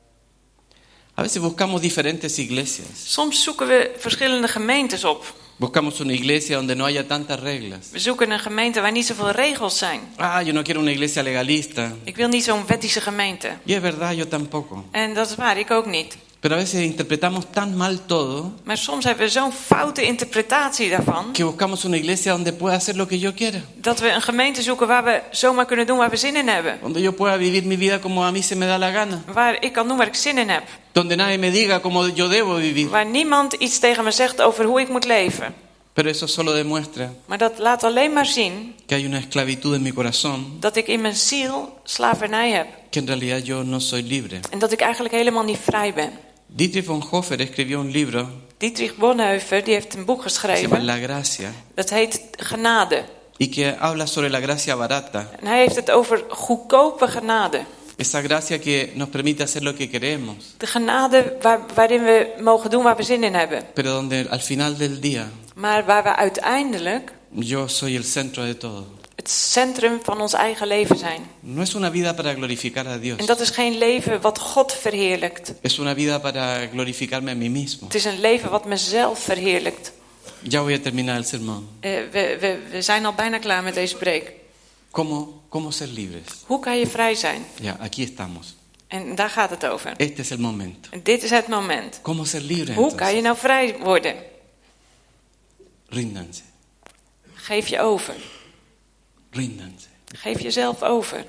A veces buscamos diferentes iglesias. Soms zoeken we verschillende gemeentes op. Buscamos una iglesia donde no haya tantas reglas. We zoeken een gemeente waar niet zoveel regels zijn. Yo no quiero una iglesia legalista. Ik wil niet zo'n wettische gemeente. Y es verdad, yo tampoco. En dat is waar, ik ook niet. Pero a veces interpretamos tan mal todo Maar soms hebben we zo'n foute interpretatie daarvan. que buscamos una iglesia donde pueda hacer lo que yo quiera. Dat we een gemeente zoeken waar we zomaar kunnen doen waar we zin in hebben. Donde yo pueda vivir mi vida como a mí se me da la gana. Waar ik kan doen waar ik zin in heb. Donde nadie me diga cómo yo debo vivir. Waar niemand iets tegen me zegt over hoe ik moet leven. Pero eso solo demuestra Maar dat laat alleen maar zien que hay una esclavitud en mi corazón, dat ik in mijn ziel slavernij heb. que en realidad yo no soy libre. En dat ik eigenlijk helemaal niet vrij ben. Dietrich Bonhoeffer escribió un libro Dietrich Bonhoeffer die heeft een boek se llama geschreven. La Gracia, Dat heet Genade. y que habla sobre la gracia barata. En hij heeft het over goedkope genade. Esa gracia que nos permite hacer lo que queremos, De genade waarin we mogen doen waar we zin in hebben. pero donde al final del día Maar waar we uiteindelijk yo soy el centro de todo. het centrum van ons eigen leven zijn. No es una vida para glorificar a Dios, En dat is geen leven wat God verheerlijkt. es una vida para glorificarme a mí mismo. Het is een leven wat mezelf verheerlijkt. Ya voy a terminar el sermón. We zijn al bijna klaar met deze preek. ¿Cómo ser libres? Hoe kan je vrij zijn? Ya, aquí estamos. En daar gaat het over. Este es el momento. En dit is het moment. ¿Cómo ser libre Hoe kan je entonces? nou vrij worden? Ríndanse, Geef je over. ríndanse. Geef jezelf over.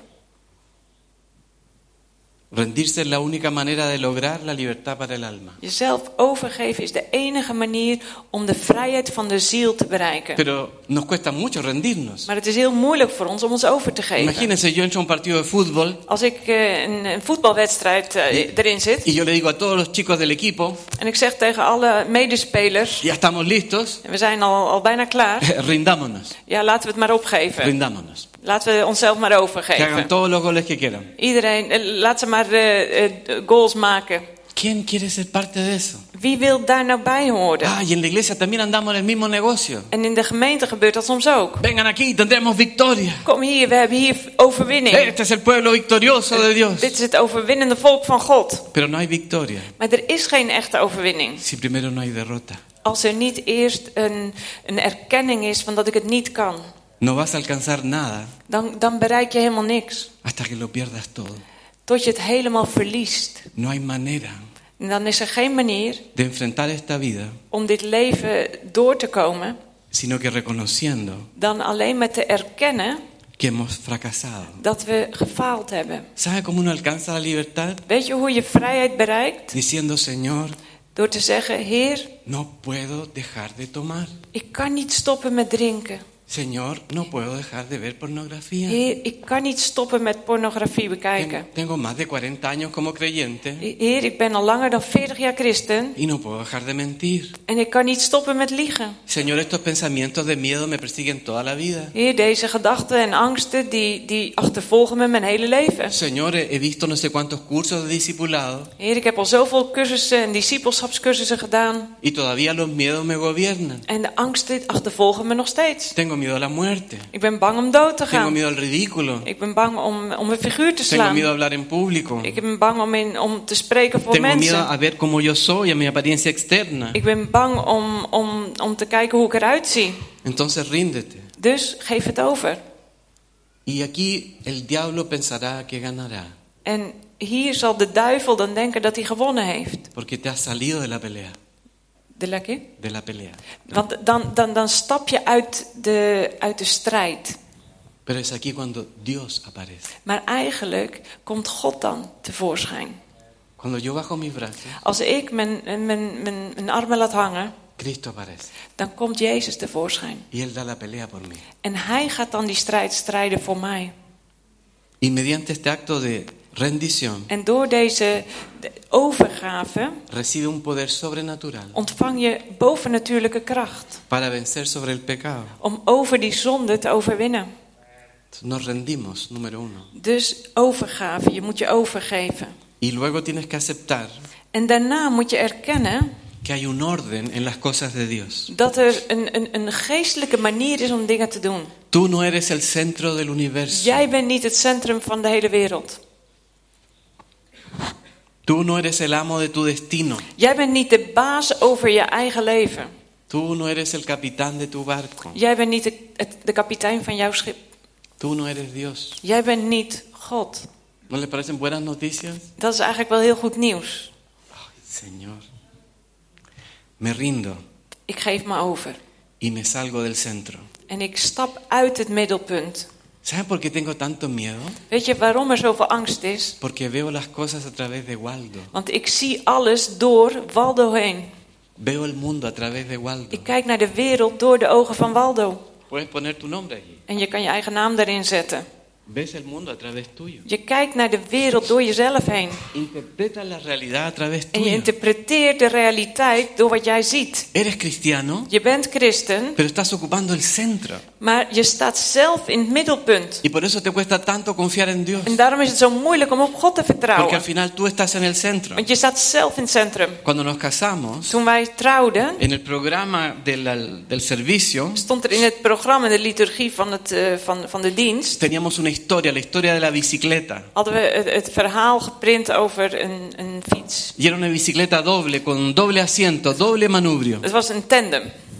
Rendirse es la única manera de lograr la libertad para el alma. Jezelf overgeven is de enige manier om de vrijheid van de ziel te bereiken. Pero nos cuesta mucho rendirnos. Maar het is heel moeilijk voor ons om ons over te geven. Imagínense, yo entro a un partido de fútbol Als ik een voetbalwedstrijd erin zit y yo le digo a todos los chicos del equipo, en ik zeg tegen alle medespelers, ya estamos listos, en we zijn al bijna klaar, rindámonos, ja, laten we het maar opgeven. rindámonos. Laten we onszelf maar Que hagan overgeven. todos los goles que quieran. Iedereen, laat ze maar goals maken. ¿Quién quiere ser parte de eso? Wie wil daar nou bij horen? Ah, y en la iglesia también andamos en el mismo negocio. En in de gemeente gebeurt dat soms ook. Vengan aquí, tendremos victoria. Kom hier, we hebben hier overwinning. Este es el pueblo victorioso de Dios. Dit is het overwinnende volk van God. Pero no hay victoria Maar er is geen echte overwinning. si primero no hay derrota. Als er niet eerst een erkenning is van dat ik het niet kan. No vas a alcanzar nada Dan bereik je helemaal niks. hasta que lo pierdas todo. Tot je het helemaal verliest. No hay manera En dan is er geen manier de enfrentar esta vida, om dit leven door te komen. sino que reconociendo Dan alleen met te erkennen que hemos fracasado. dat we gefaald hebben. ¿Sabe cómo uno alcanza la libertad? Weet je hoe je vrijheid bereikt? Diciendo, Señor, Door te zeggen, Heer, no puedo dejar de tomar. ik kan niet stoppen met drinken. Señor, no puedo dejar de ver pornografía. Heer, ik kan niet stoppen met pornografie bekijken. Tengo más de 40 años como creyente Heer, ik ben al langer dan 40 jaar christen y no puedo dejar de mentir. en ik kan niet stoppen met liegen. Señor, estos pensamientos de miedo me persiguen toda la vida. Heer, deze gedachten en angsten die achtervolgen me mijn hele leven. Señor, he visto no sé cuántos cursos de discipulado Heer, ik heb al zoveel cursussen en discipelschapscursussen gedaan y todavía los miedos me gobiernan. en de angsten achtervolgen me nog steeds. Tengo miedo a la muerte. Ik ben bang om dood te Tengo gaan. miedo al ridículo. Ik ben bang om een figuur te Tengo miedo a slaan. hablar en público. Ik ben bang om te spreken voor Tengo miedo mensen. a ver cómo yo soy, a mi apariencia externa. Ik ben bang om te kijken hoe ik eruit zie. Entonces ríndete. Dus geef het over. Y aquí el diablo pensará que ganará, En hier zal de duivel dan denken dat hij gewonnen heeft. porque te has salido de la pelea. De lekker? De la pelea. Want dan stap je uit de strijd. Pero es aquí cuando Dios aparece. Maar eigenlijk komt God dan tevoorschijn. Cuando yo bajo mis brazos, Als ik mijn armen laat hangen, Cristo aparece. dan komt Jezus tevoorschijn. Y Él da la pelea por mí. En hij gaat dan die strijd strijden voor mij. Y mediante este acto de rendición, En door deze overgave recibe un poder sobrenatural ontvang je bovennatuurlijke kracht. para vencer sobre el pecado. Om over die zonde te overwinnen. Nos rendimos, número uno. Dus overgave, je moet je overgeven. Y luego tienes que aceptar En daarna moet je erkennen que hay un orden en las cosas de Dios. dat er een geestelijke manier is om dingen te doen. Tú no eres el centro del universo. Jij bent niet het centrum van de hele wereld. Tú no eres el amo de tu destino. Jij bent niet de baas over je eigen leven. Tú no eres el capitán de tu barco. Jij bent niet de kapitein van jouw schip. Tú no eres Dios. Jij bent niet God. ¿No les parecen buenas noticias? Dat is eigenlijk wel heel goed nieuws. Ay, Señor. Me rindo Ik geef me over. y me salgo del centro. En ik stap uit het middelpunt. ¿Saben por qué tengo tanto miedo? Weet je waarom er zoveel angst is? Porque veo las cosas a través de Waldo. Want ik zie alles door Waldo heen. Veo el mundo a través de Waldo. Ik kijk naar de wereld door de ogen van Waldo. Puedes poner tu nombre allí. En je kan je eigen naam daarin zetten. Ves el mundo a través tuyo. Je kijkt naar de wereld door jezelf heen. Interpretas la realidad a través En je tuyo. interpreteert de realiteit door wat jij ziet. Eres cristiano, Je bent christen, pero estás ocupando el centro. maar je staat zelf in het middelpunt. Y por eso te cuesta tanto confiar en Dios. En daarom is het zo moeilijk om op God te Porque al vertrouwen. final tú estás en el centro. Want je staat zelf in het centrum. Cuando nos casamos, Toen wij trouwden, en el programa del servicio, stond er in het programma, de liturgie van de dienst, teníamos una historia, la historia de la bicicleta. hadden we het verhaal geprint over een fiets. Y era una bicicleta doble, con doble asiento, doble manubrio. Het was een tandem.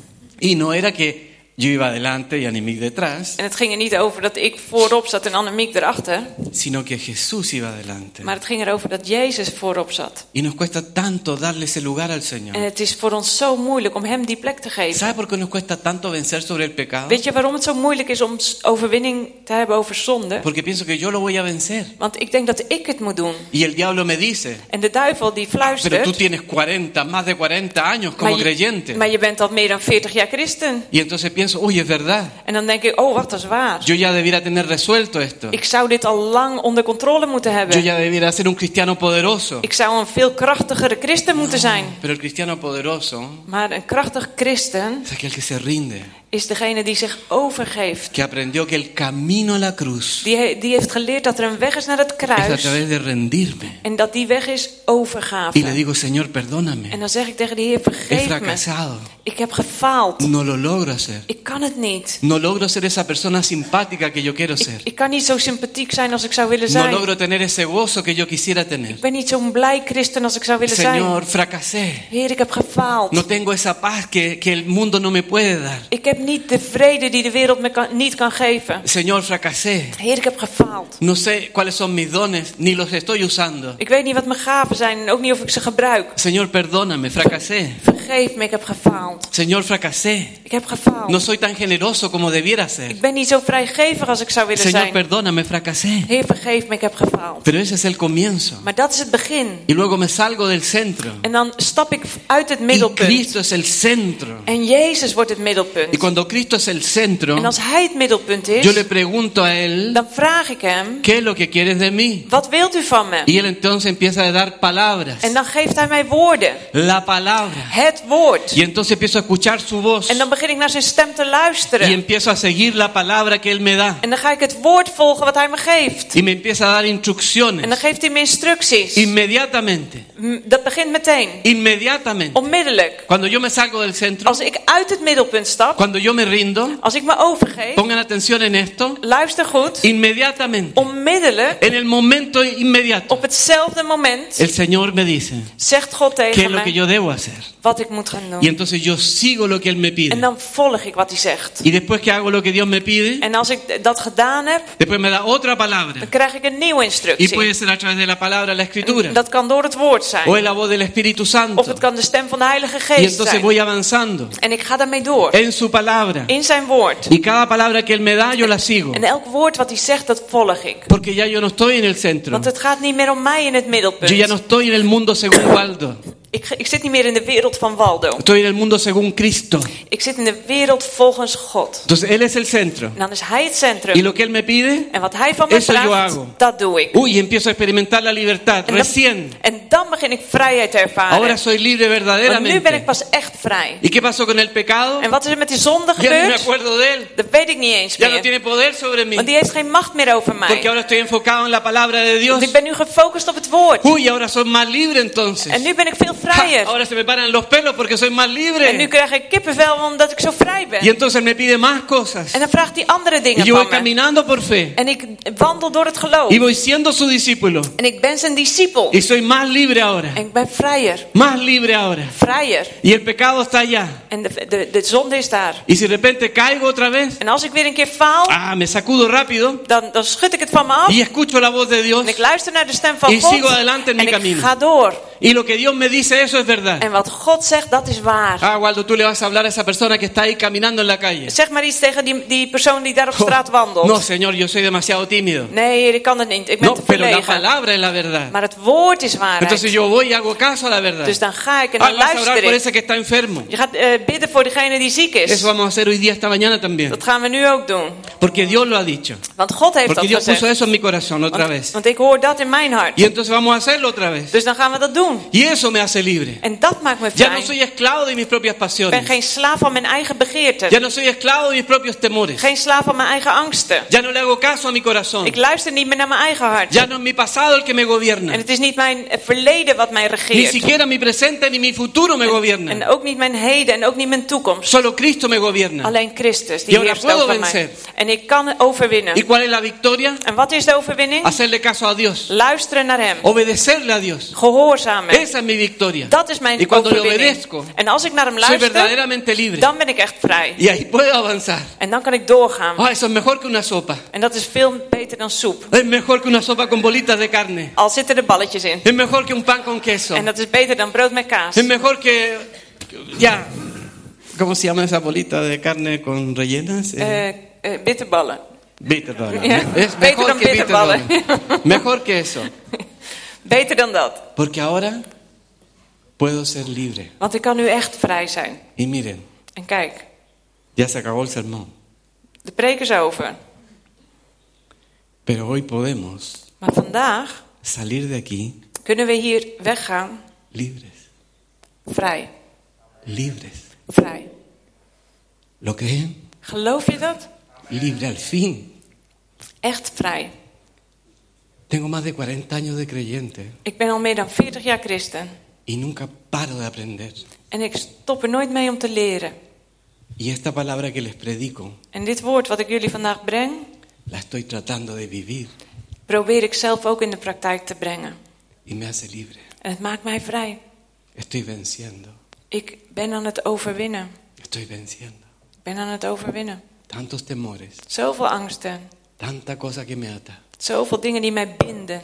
Y no era que yo iba adelante y Annemiek detrás, En het ging er niet over dat ik voorop zat en Annemiek erachter. sino que Jesús iba adelante. Maar het ging erover dat Jezus voorop zat. Y nos cuesta tanto darle ese lugar al En Señor. het is voor ons zo moeilijk om hem die plek te geven. ¿Sabe por qué nos cuesta tanto vencer sobre el pecado? Weet je waarom het zo moeilijk is om overwinning te hebben over zonde? Porque pienso que yo lo voy a vencer. Want ik denk dat ik het moet doen. Y el diablo me dice, En de duivel die pero tú fluistert. tienes 40, más de 40 años como creyente. Maar je bent al meer dan 40 jaar christen. Y entonces pienso, uy, es verdad. En dan denk ik, oh wacht, dat is waar. Yo ya debiera tener resuelto esto. Ik zou dit al lang onder controle moeten Yo hebben. ya debiera ser un cristiano poderoso. Ik zou een veel krachtigere christen moeten zijn. Pero el cristiano poderoso Maar een krachtig christen es aquel que se rinde, is degene die zich overgeeft. que aprendió que el camino a la cruz Die heeft geleerd dat er een weg is naar het es a kruis. través de rendirme. En dat die weg is Y le overgave. digo, Señor, En perdóname. dan zeg ik tegen de Heer, He vergeef me. fracasado. Ik heb gefaald. No lo logro hacer. Ik kan het niet. No logro ser esa persona simpática que yo quiero ser. Ik kan niet zo sympathiek zijn als ik zou willen No zijn. logro tener ese gozo que yo quisiera tener. Ik ben niet zo'n blij christen als ik zou willen zijn. Señor, fracasé. Heer, ik heb gefaald. No tengo esa paz que el mundo no me puede dar. Ik heb niet de vrede die de wereld me niet kan geven. Señor, fracasé. Heer, ik heb gefaald. No sé cuáles son mis dones, ni los estoy usando. Ik weet niet wat mijn gaven zijn en ook niet of ik ze gebruik. Señor, perdóname, fracasé. Vergeef me, ik heb gefaald. Señor, fracasé. Ik heb gefaald. No soy tan generoso como debiera ser. Ik ben niet zo vrijgevig als ik zou willen Señor, zijn. perdóname, fracasé. Heer, vergeef me, ik heb gefaald. Pero ese es el comienzo. Maar dat is het begin. Y luego me salgo del centro. En dan stap ik uit het Y middelpunt. Cristo es el centro. En Jezus wordt het Y middelpunt. cuando Cristo es el centro, En als Hij het middelpunt yo is, le pregunto a Él, dan vraag ik Hem, ¿qué es lo que quieres de mí? wat wilt u van me? Y Él entonces empieza a dar palabras. En dan geeft Hij mij woorden. La palabra. Het woord. Y entonces empiezo a escuchar su voz. En dan begin ik naar zijn stem te Y luisteren. empiezo a seguir la palabra que Él me da. En dan ga ik het woord volgen wat Hij me geeft. Y me empieza a dar En instrucciones. dan geeft Hij me instructies. Inmediatamente. Dat begint meteen. Inmediatamente. Onmiddellijk. Cuando yo me salgo del centro, Als ik uit het middelpunt stap, cuando yo me rindo, als ik me overgeef, pongan atención en esto, luister goed. inmediatamente, Onmiddellijk, en el momento inmediato, op hetzelfde moment, el Señor me dice, zegt God ¿qué es tegen lo que me yo debo hacer? wat ik moet gaan Y doen. entonces yo sigo lo que Él me En pide. dan volg ik wat Hij zegt. Y después que hago lo que Dios me pide, En als ik dat gedaan heb, después me da otra palabra. dan krijg ik een nieuwe Y instructie. puede ser a través de la palabra, la escritura, Dat kan door het woord o zijn. en la voz del Espíritu Santo. Of het kan de stem van de Heilige Y Geest entonces zijn. voy avanzando En ik ga daarmee door. en su palabra. In zijn woord. Y cada palabra que Él me da, yo la sigo. En elk woord wat Hij zegt, dat volg ik. Porque ya yo no estoy en el centro. Want het gaat niet meer om mij in het Yo ya middelpunt. no estoy en el mundo según Waldo. Ik zit niet meer in de wereld van Waldo. Estoy en el mundo según Cristo. Ik zit in de wereld volgens God. Entonces Él es el centro. En dan is Hij het Y centrum. lo que Él me pide, En wat Hij van me eso yo vraagt, hago. dat doe ik. uy, empiezo a experimentar la libertad. En Recién. dan begin ik vrijheid te Ahora ervaren. soy libre Want nu ben ik verdaderamente. pas echt vrij. ¿Y qué pasó con el pecado? En wat is er met die zonde Ya no me gebeurd? acuerdo de Él. Dat weet ik niet eens Ya no meer. tiene poder sobre mí. Want die heeft geen macht meer over Porque mij. ahora estoy enfocado en la palabra de Dios. Want ik ben nu gefocust op het woord. Uy, ahora soy más libre entonces. En nu ben ik veel Ja, vrijer. ahora se me paran los pelos porque soy más En nu libre. krijg ik kippenvel omdat ik zo vrij Y ben. entonces me pide más cosas. En dan vraagt hij andere Y dingen yo voy van me. caminando por fe. En ik wandel door het geloof. Y voy siendo su discípulo. En ik ben zijn discipel. Y soy más libre ahora. En ik ben vrijer. Más libre ahora. Vrijer. Y el pecado está allá. En de zonde is daar. Y si de repente caigo otra vez, En als ik weer een keer faal, me sacudo rápido dan schud ik het van me af. y escucho la voz de Dios En ik luister naar de stem van y God. sigo adelante en En mi ik camino. ga door. Y lo que Dios me dice, eso es verdad. En wat God zegt, dat is waar. Ah, Waldo, tú le vas a hablar a esa persona que está ahí caminando en la calle. Zeg maar iets tegen die persoon die daar op straat wandelt. No, Señor, yo soy demasiado tímido. Nee, ik kan het niet. Ik ben No, te pero la verlegen. palabra es la verdad. Maar het woord is waarheid. Entonces yo voy y hago caso a la verdad. Dus dan ga ik en Ah, dan vas a orar luister por ik. ese que está enfermo. Je gaat bidden voor degene die ziek is. Eso vamos a hacer hoy día, esta mañana también. Dat gaan we nu ook doen. Porque Dios lo ha dicho. Want God heeft Porque dat Dios puso gezegd. eso en mi corazón otra vez. Want ik hoor dat in mijn hart. Y entonces vamos a hacerlo otra vez. Dus dan gaan we dat doen. Y eso me hace libre. En dat maakt me Ya no vrij. soy esclavo de mis propias Ik ben pasiones. geen slaaf van mijn eigen begeerten. Ya no soy esclavo de mis propios temores. Geen slaaf van mijn eigen angsten. Ya no le hago caso a mi corazón. Ik luister niet meer naar mijn eigen hart. Ya no es mi pasado el que me gobierna. En het is niet mijn verleden wat mij Ni regeert. siquiera mi presente ni mi futuro me gobierna. En ook niet mijn heden en ook niet mijn toekomst. Solo Cristo me gobierna. Alleen Christus, Y die ahora heerst puedo over mij. vencer. En ik kan overwinnen. ¿Y cuál es la victoria? En wat is de overwinning? Hacerle caso a Dios. Luisteren naar hem. Obedecerle a Dios. Gehoorzamen. Esa es mi victoria. Dat is mijn Y cuando le overwinning. obedezco, En als ik naar hem soy luister, verdaderamente libre. dan ben ik echt vrij. Y ahí puedo avanzar. En dan kan ik doorgaan. Ah, eso es mejor que una sopa. En dat is veel beter dan soep. Es mejor que una sopa con bolitas de carne. Al zitten er balletjes in. Es mejor que un pan con queso. En dat is beter dan brood met kaas. Es mejor que... Ya. ¿Cómo se llama esa bolita de carne con rellenas? Bitterballen. Bitterballen. Ja. Es Beter mejor dan que bitterballen. bitterballen. Mejor que eso. Beter dan dat. Porque ahora puedo ser libre. Want ik kan nu echt vrij zijn. Y miren, En kijk, ya se acabó el sermón. de preek is over. Pero hoy podemos Maar vandaag salir de aquí kunnen we hier weggaan libres. vrij. Libres. Vrij. ¿Lo creen? Geloof je dat? Libre al fin. Echt vrij. Tengo más de 40 años de creyente Ik ben al meer dan 40 jaar christen. y nunca paro de aprender. En ik stop er nooit mee om te leren. Y esta palabra que les predico, En dit woord wat ik jullie vandaag breng, la estoy tratando de vivir probeer ik zelf ook in de praktijk te brengen. y me hace libre. En het maakt mij vrij. Estoy venciendo. Ik ben aan het overwinnen. Estoy venciendo. Ik ben aan het overwinnen. Tantos temores, Zoveel angsten. tanta cosa que me ata, Zoveel dingen die mij binden.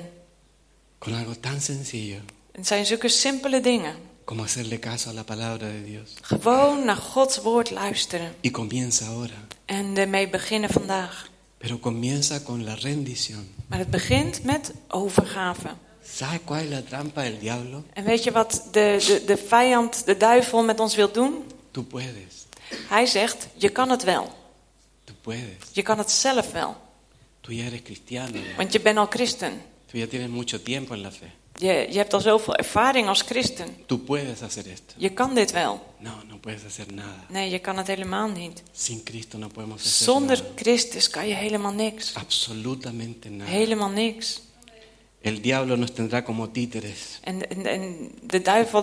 con algo tan sencillo Het zijn zulke simpele dingen. como hacerle caso a la palabra de Dios. Gewoon naar Gods woord luisteren. Y comienza ahora, En ermee beginnen vandaag. pero comienza con la rendición. Maar het begint met overgave. ¿Sabe cuál es la trampa del diablo? En weet je wat de vijand, de duivel met ons wil doen? Tú puedes, Hij zegt, je kan het wel. tú puedes. Je kan het zelf wel. Tú ya eres cristiano, Want je bent al christen. tú ya tienes mucho tiempo en la fe. Je hebt al zoveel ervaring als christen. Tú puedes hacer esto. Je kan dit wel. No, no puedes hacer nada. Nee, je kan het helemaal niet. Sin Cristo no podemos hacer Zonder nada. Christus kan je helemaal niks. Absolutamente nada. Helemaal niks. El diablo nos tendrá como títeres. En de duivel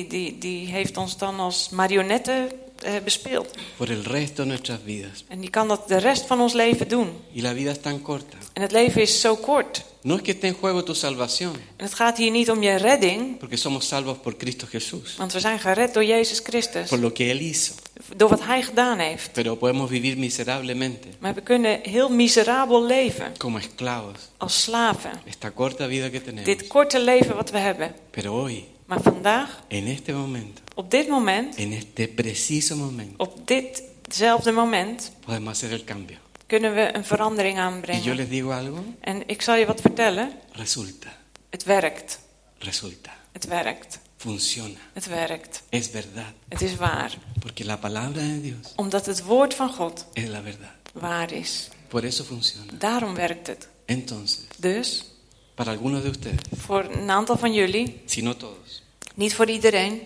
die heeft ons dan als marionetten bespeeld. Por el resto de nuestras vidas. En die kan dat de rest van ons leven doen. Y la vida es tan corta. En het leven is zo kort. No es que esté en juego tu salvación, En het gaat hier niet om je redding. porque somos salvos por Cristo Jesús, Want we zijn gered door Jezus Christus. por lo que Él hizo. Door wat Hij gedaan heeft. Pero podemos vivir miserablemente, Maar we kunnen heel miserabel leven. como esclavos, Als slaven. esta corta vida que tenemos. Dit korte leven wat we hebben. Pero hoy, Maar vandaag, en este momento, op dit moment, en este preciso momento, op ditzelfde moment, podemos hacer el cambio. kunnen we een verandering Y yo aanbrengen. les digo algo, En ik zal je wat vertellen. resulta, Het werkt. resulta, Het werkt. funciona, Het werkt. es verdad, Het is waar. porque la palabra de Dios Omdat het woord van God es la verdad. waar is. Por eso funciona. Daarom werkt het. Entonces, Dus, para algunos de ustedes, voor een aantal van jullie, si no todos, niet voor iedereen,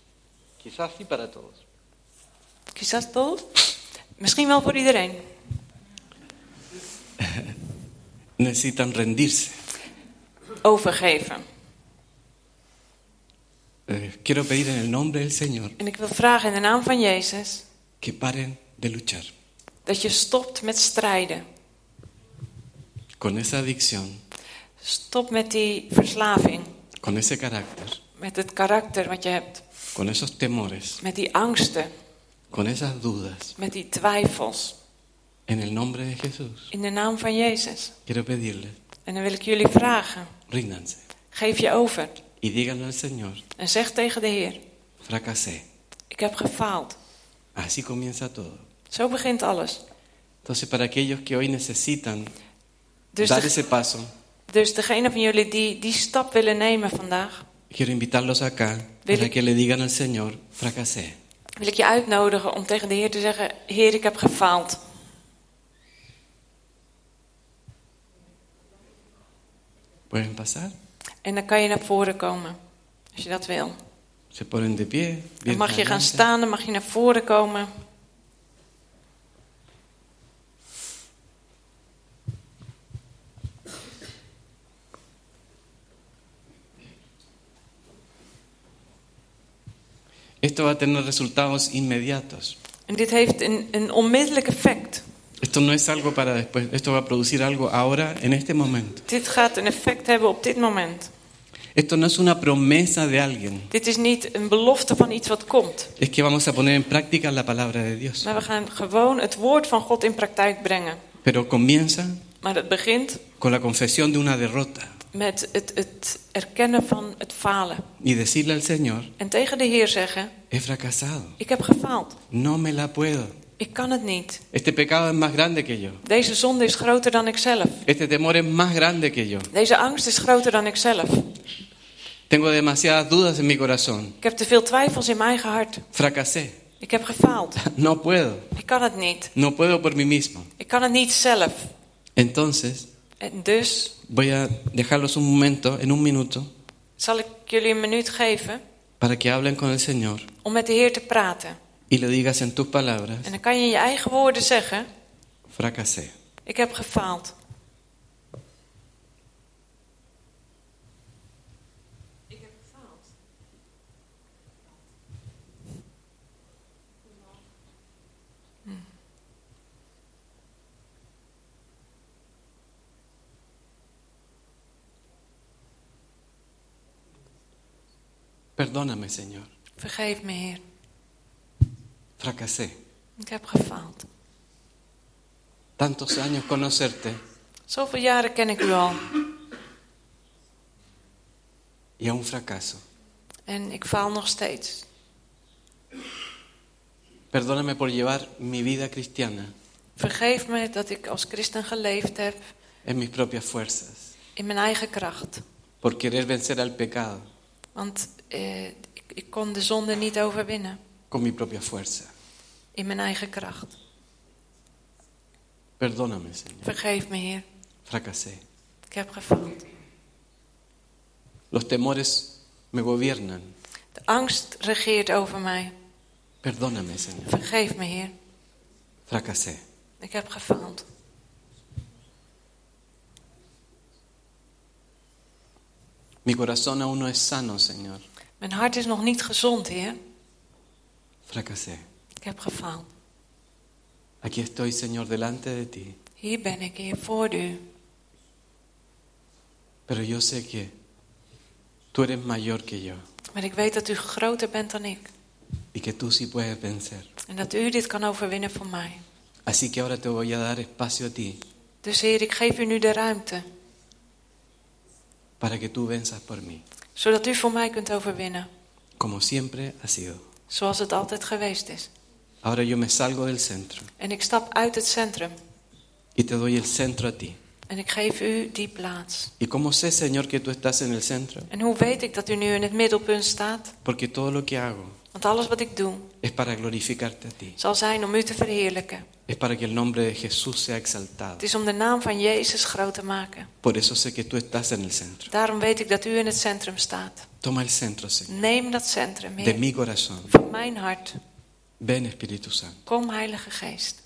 quizás sí para todos, quizás todos, misschien wel voor iedereen, necesitan rendirse. overgeven. Quiero pedir en el nombre del Señor En ik wil vragen in de naam van Jezus que paren de luchar dat je stopt met strijden. con esa adicción, Stop met die verslaving, con ese carácter, met het karakter wat je hebt, con esos temores, met die angsten, con esas dudas. met die twijfels. En el nombre de Jesús, In de naam van Jezus. quiero pedirles, En dan wil ik jullie vragen, ríndanse geef je over y díganle al Señor, En zeg tegen de Heer, fracasé. ik heb gefaald. Así comienza todo. Zo begint alles. Entonces, para aquellos que hoy necesitan Dus, dar ese paso, dus degene van jullie die die stap willen nemen vandaag, quiero invitarlos acá Wil para ik- que le digan al Señor, fracasé. wil ik je uitnodigen om tegen de Heer te zeggen, Heer, ik heb gefaald. ¿Pueden pasar? En dan kan je naar voren komen, als je dat wil. Se ponen de pie. Dan bien mag je gaan adelante. staan, dan mag je naar voren komen. Esto va a tener resultados inmediatos. En dit heeft een onmiddellijk effect. Esto no es algo para después. Esto va a producir algo ahora, en este momento. Dit gaat een effect hebben op dit moment. Esto no es una promesa de alguien. Dit is niet een belofte van iets wat komt. Es que vamos a poner en práctica la palabra de Dios. Maar we gaan gewoon het woord van God in praktijk brengen. Pero comienza Maar het begint con la confesión de una derrota. met het erkennen van het falen. Y decirle al Señor, En tegen de Heer zeggen, he fracasado. ik heb gefaald. No me la puedo. Ik kan het niet. Este pecado es más grande que yo. Deze zonde is groter dan ikzelf. Este temor es más grande que yo. Deze angst is groter dan ikzelf. Tengo demasiadas dudas en mi corazón. Ik heb te veel twijfels in mijn eigen hart. Fracasé. Ik heb gefaald. No puedo. Ik kan het niet. No puedo por mí mismo. Ik kan het niet zelf. Entonces, En dus voy a dejarlos un momento, en un minuto, zal ik jullie een minuut geven para que hablen con el Señor om met de Heer te praten. y le digas en tus palabras, En dan kan je in je eigen woorden zeggen, fracasé. ik heb gefaald. Ik heb gefaald. Perdóname, Señor. Vergeef me, Heer. Fracasé. Ik heb gefaald. Tantos años conocerte Zoveel jaren ken ik u al. y aún fracaso. En ik faal nog steeds. Perdóname por llevar mi vida cristiana Vergeef me dat ik als christen geleefd heb en mis propias fuerzas, in mijn eigen kracht. por querer vencer al pecado Want ik kon de zonde niet overwinnen con mi propia fuerza. in mijn eigen kracht. Perdóname, Señor. Vergeef me, Heer. Fracasé. Ik heb gefaald. Los temores me gobiernan. De angst regeert over mij. Perdóname, Señor. Vergeef me, Heer. Fracasé. Ik heb gefaald. Mi corazón aún no es sano, Señor. Mijn hart is nog niet gezond, Heer. Fracasé. Ik heb gefaald. Aquí estoy, Señor, delante de ti. Hier ben ik, Heer, voor u. Pero yo sé que tú eres mayor que yo Maar ik weet dat u groter bent dan ik. y que tú sí puedes vencer. En dat u dit kan overwinnen voor mij. Así que ahora te voy a dar espacio a ti Dus Heer, ik geef u nu de ruimte. para que tú venzas por mí, Zodat u voor mij kunt overwinnen. como siempre ha sido. Zoals het altijd geweest is. Ahora yo me salgo del centro En ik stap uit het centrum. y te doy el centro a ti. En ik geef u die plaats. ¿Y cómo sé, Señor, que tú estás en el centro? En hoe weet ik dat u nu in het middelpunt staat? Porque todo lo que hago Want alles wat ik doe, es para glorificarte a ti. zal zijn om u te verheerlijken. Es para que el nombre de Jesús sea exaltado. Het is om de naam van Jezus groot te maken. Por eso sé que tú estás en el centro. Daarom weet ik dat u in het centrum staat. Toma el centro, Señor, Neem dat centrum, de Heer, mi corazón. van mijn hart. Ven, Espíritu Santo. Kom, Heilige Geest.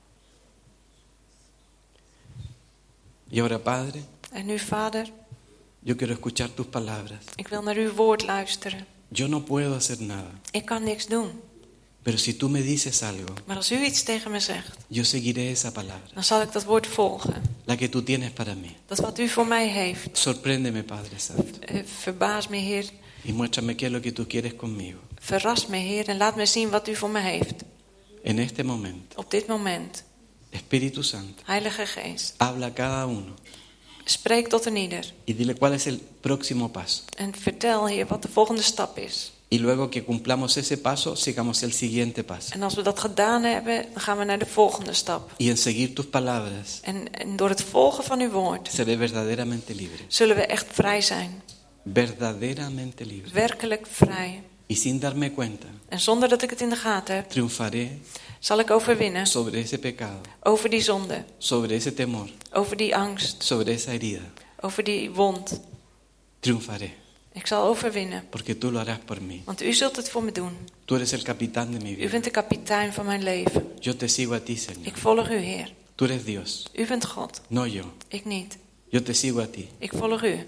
Y ahora, Padre, En nu, Vader, yo quiero escuchar tus palabras. ik wil naar uw woord luisteren. Yo no puedo hacer nada, Ik kan niks doen. pero si tú me dices algo, Maar als u iets tegen me zegt, yo seguiré esa palabra, dan zal ik dat woord volgen. la que tú tienes para mí. Dat wat u voor mij heeft. Sorpréndeme, Padre Santo, Verbaas me, Heer. y muéstrame qué es lo que tú quieres conmigo. Verras me, Heer. En laat me zien wat u voor me heeft. En este momento, Op dit moment. Espíritu Santo, Heilige Geest. habla a cada uno Spreek tot een ieder. y dile cuál es el próximo paso. En vertel, Heer, wat de volgende stap is. Y luego que cumplamos ese paso, sigamos el siguiente paso. En als we dat gedaan hebben, dan gaan we naar de volgende stap. Y en seguir tus palabras, En door het volgen van uw woord, seré verdaderamente libre. zullen we echt vrij zijn. Verdaderamente libre. Werkelijk vrij. Y sin darme cuenta, En zonder dat ik het in de gaten heb, triunfaré zal ik overwinnen sobre ese pecado, over die zonde, sobre ese temor, over die angst, sobre esa herida. over die wond. Triunfaré, Ik zal overwinnen, porque tú lo harás por mí. want u zult het voor me doen. Tú eres el capitán de mi U vida. bent de kapitein van mijn leven. Yo te sigo a ti, Señor. Ik volg u, Heer. Tú eres Dios, U bent God, no yo. ik niet. Yo te sigo a ti. Ik volg u.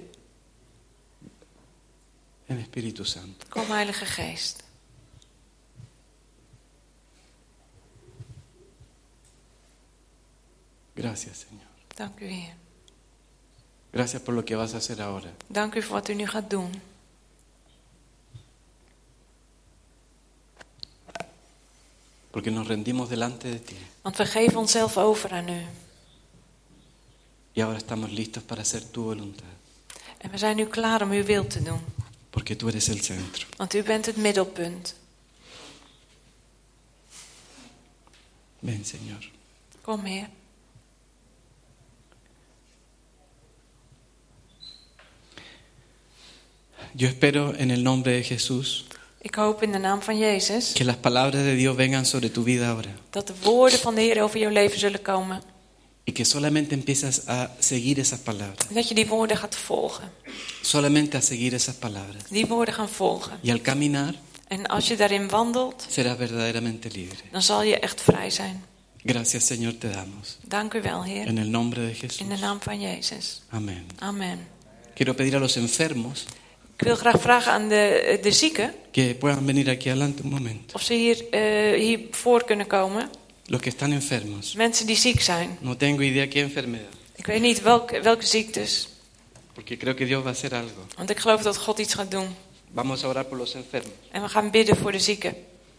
En Espíritu Santo. Kom, Heilige Geest. Gracias, Señor. Dank u, Heer. Gracias por lo que vas a hacer ahora. Dank u voor wat u nu gaat doen. Porque nos rendimos delante de ti. Want we geven onszelf over aan u. Y ahora estamos listos para hacer tu voluntad. En we zijn nu klaar om uw wil te doen. Porque tú eres el centro. Want u bent het middelpunt. Ven, Señor. Kom, Heer. Yo espero en el nombre de Jesús Ik hoop in de naam van Jezus que las palabras de Dios vengan sobre tu vida ahora. dat de woorden van de Heer over jouw leven zullen komen. Y que solamente empiezas a seguir esas palabras. En dat je die woorden gaat volgen. Solamente a seguir esas palabras. Die woorden gaan volgen. Y al caminar En als je daarin wandelt, serás verdaderamente libre. dan zal je echt vrij zijn. Gracias, Señor, te damos. Dank u wel, Heer. En el nombre de Jesús. In de naam van Jezus. Amén. Amen. Quiero pedir a los enfermos Ik wil graag vragen aan de zieken que puedan venir aquí adelante un momento. of ze hier voor kunnen komen. Los que están enfermos. Mensen die ziek zijn. No tengo idea qué enfermedad. Ik weet niet welke ziektes. Porque creo que Dios va a hacer algo. Want ik geloof dat God iets gaat doen. Vamos a orar por los enfermos. En we gaan bidden voor de zieken.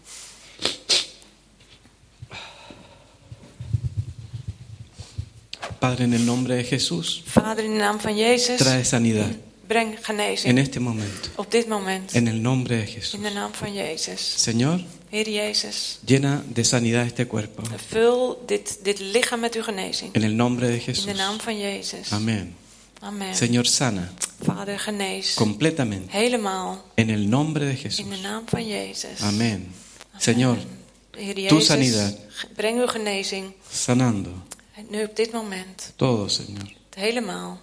Padre, en el nombre de Jesús, Vader, in de naam van Jezus, trae sanidad breng en genezing este momento. op dit moment. En el nombre de Jesús. In de naam van Jezus. Señor, Heer Jezus, llena de sanidad este cuerpo. vul dit lichaam met uw genezing. En el nombre de In Jesús. de naam van Jezus. Amén. Amen. Señor, sana Vader, genees. completamente. Helemaal. En el nombre de Jesús. In de naam van Jezus. Amén. Señor, Heer tu Jezus, sanidad. breng uw genezing. sanando Nu op dit moment. todo, Señor. Helemaal.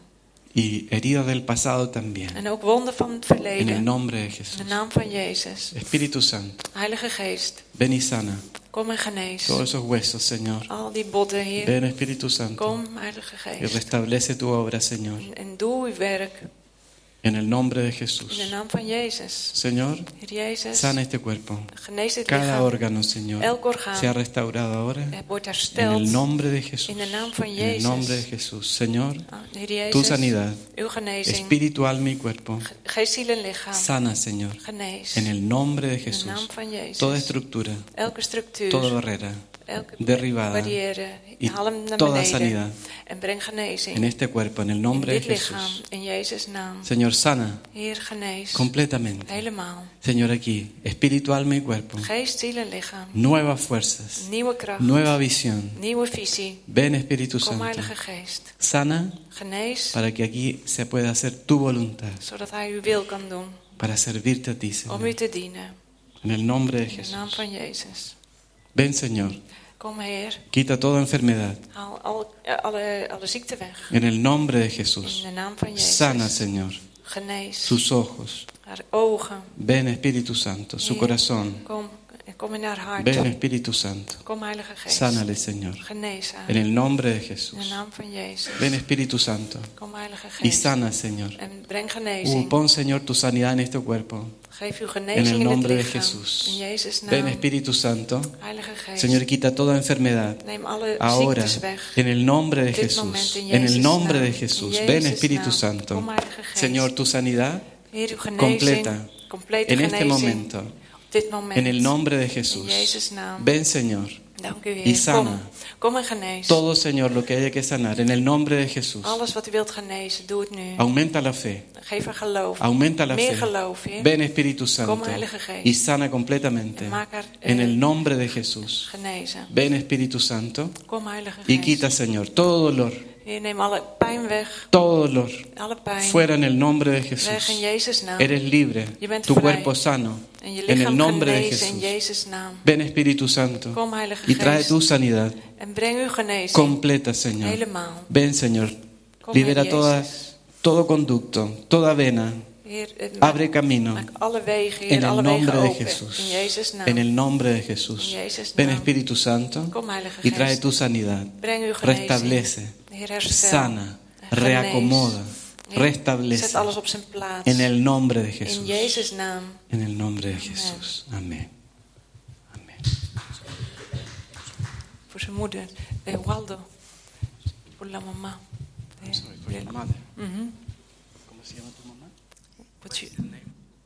Y heridas del pasado también. En ook wonden van het En el verleden. nombre de In Jesús. de naam van Jezus. Espíritu Santo, Heilige Geest, ven y sana kom en genees. todos esos huesos, Señor. Al die botten, Heer. Ven, Espíritu Santo, Kom, Heilige y Geest. restablece tu obra, Señor. En doe uw werk. En el nombre de In de Jesús. naam van Jezus. Señor, Heer Jezus, sana este cuerpo. genees dit Cada lichaam. órgano, Señor, Elk orgaan. sea restaurado ahora. Wordt En hersteld. el nombre de Jesús. In de naam van En el Jezus. nombre de Jesús. Señor, Heer Jezus, tu sanidad, uw genezing. espíritu, alma y cuerpo. Geest, ziel en lichaam. Sana, Señor. Genees. En el nombre de In de Jesús. naam van Jezus. Toda estructura, Elke structuur. toda barrera, Elke derribada. barrière. Y Haal hem naar toda beneden. sanidad En breng genezing. en este cuerpo, en el In nombre de dit lichaam. Jesús. In Jezus' naam. Señor, sana Heer, genees. completamente. Helemaal. Señor, aquí, espíritu, alma y cuerpo. Geest, ziel en lichaam. Nuevas fuerzas, Nieuwe kracht. nueva visión. Nieuwe visie. Ven, Espíritu Kom, Santo. Heilige Geest. Sana Genees. para que aquí se pueda hacer tu voluntad. Zodat hij uw wil kan doen. Para servirte a ti, Om Señor. u te dienen. En el nombre de In de naam Jesús. van Jezus. Ven, Señor. Kom, Heer. Quita toda enfermedad. Haal alle ziekte weg. En el nombre de In Jesús. de naam van Jezus. Sana, Señor, Genees. sus ojos. Haar ogen. Ven, Espíritu Santo, su corazón. Kom in haar hart. Ven, Espíritu Santo. Kom, Heilige Geest. Sánale, Señor. Genees haar. En el nombre de In de Jesús. naam van Jezus. Ven, Espíritu Santo. Kom, Heilige Y Geest. sana, Señor. En breng genezing. Pon, Señor, tu sanidad en este cuerpo. Geef uw En genezing el in het nombre de lichaam. Jesús. In Jezus' Ven, naam. Espíritu Santo. Heilige Geest. Señor, quita toda enfermedad. Neem alle Ahora, ziektes weg. en el nombre de Op dit moment Jesús. in En el Jezus' nombre naam. de Jesús. In Ven, Jezus' Espíritu naam. Santo. Kom, Heilige Geest. Señor, tu sanidad Heer, uw genezing. completa Complete en este genezing. momento. Op dit moment. En el nombre de In Jesús. Jezus' naam. Ven, Señor. In Dank u, y Heer. sana. Kom en genees. Todo, Señor, lo que haya que sanar, en el nombre de Jesús. Alles wat u wilt genezen, doe het nu. Aumenta la fe. Geef er geloof. Aumenta la Meer fe. geloof, Heer. Ven, Espíritu Santo, Kom, Heilige Geest. y sana completamente. En maak haar En el nombre de Jesús. genezen. Ven, Espíritu Santo, Kom, Heilige y Geest. quita, Señor, todo dolor. Heer, neem alle pijn weg. Todo dolor. Alle pijn. Fuera en el nombre de Weg in Jesús. Jezus' naam. Eres libre. Je bent Tu vrij. cuerpo sano. En je En el lichaam nombre de genezen in Jesús. Jezus' naam. Ven, Espíritu Santo, Kom, Heilige y trae Geest. tu sanidad En breng uw genezing. completa, Señor. Helemaal. Ven, Señor. Kom, Libera Heer Jezus. todo conducto, toda vena. Heer, Abre camino. maak alle wegen, En Heer, alle el wegen nombre de open. Jesús. In Jezus' naam. En el nombre de Jesús. In Jezus' Ven, naam. Espíritu Santo, Kom, Heilige y trae Geest. tu sanidad. Breng uw genezing. Restablece, Heer, herstel. sana, Genees. reacomoda, Heer, restablece. Zet alles op zijn plaats. En el nombre de In Jesús. Jezus' naam. En el nombre de Jesús. Amén. Amén. Voor zijn moeder. Waldo. Voor la mamá. Sorry, for your mother. Mhm. ¿Cómo se llama tu mamá? What's your name?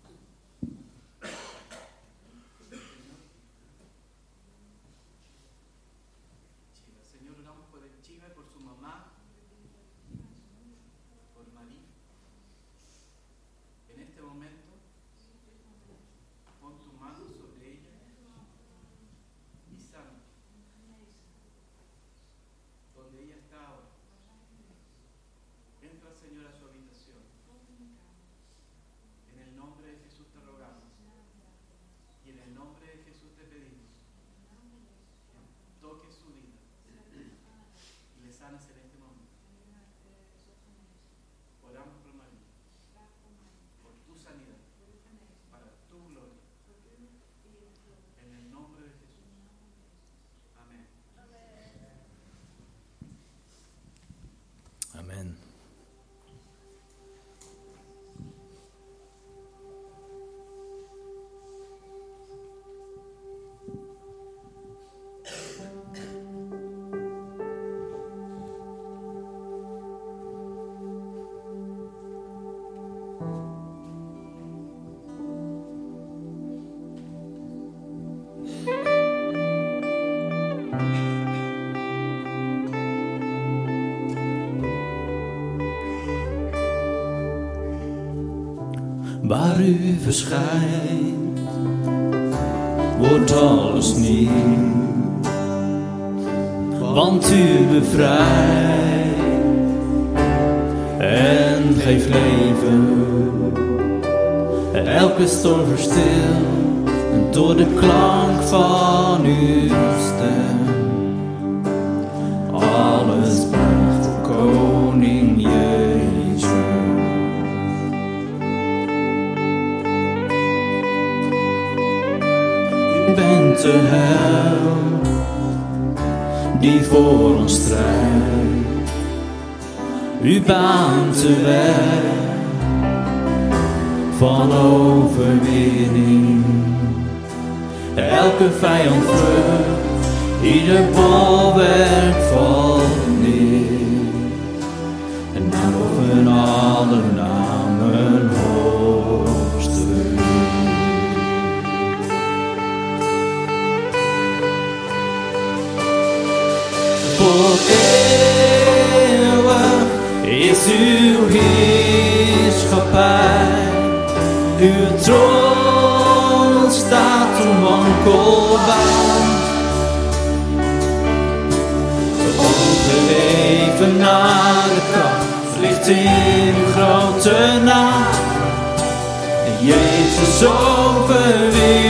Señor, oramos por el Chiva y por su mamá, por María. En este momento, pon tu mano sobre ella y sana. Donde ella está ahora. Entra, Señor, a su habitación. En el nombre de Jesús te rogamos. Y en el nombre de Jesús te pedimos. Toque su vida. Y le sanas en este momento. Oramos por María. Por tu sanidad. Para tu gloria. En el nombre de Jesús. Amén. Amen. Waar u verschijnt, wordt alles nieuw. Want u bevrijdt en geeft leven. Elke storm verstilt door de klank van uw stem. Alles buigt voor Koning Jezus. U bent de held die voor ons strijdt. U baant de weg van overwinning. Elke vijand vlucht, ieder bolwerk valt neer. En boven alle namen hoogste. Voor eeuwig is uw heerschappij. Uw troon staat onwankelbaar. Ongeheven naar de kracht ligt in uw grote naam. En Jezus overwint.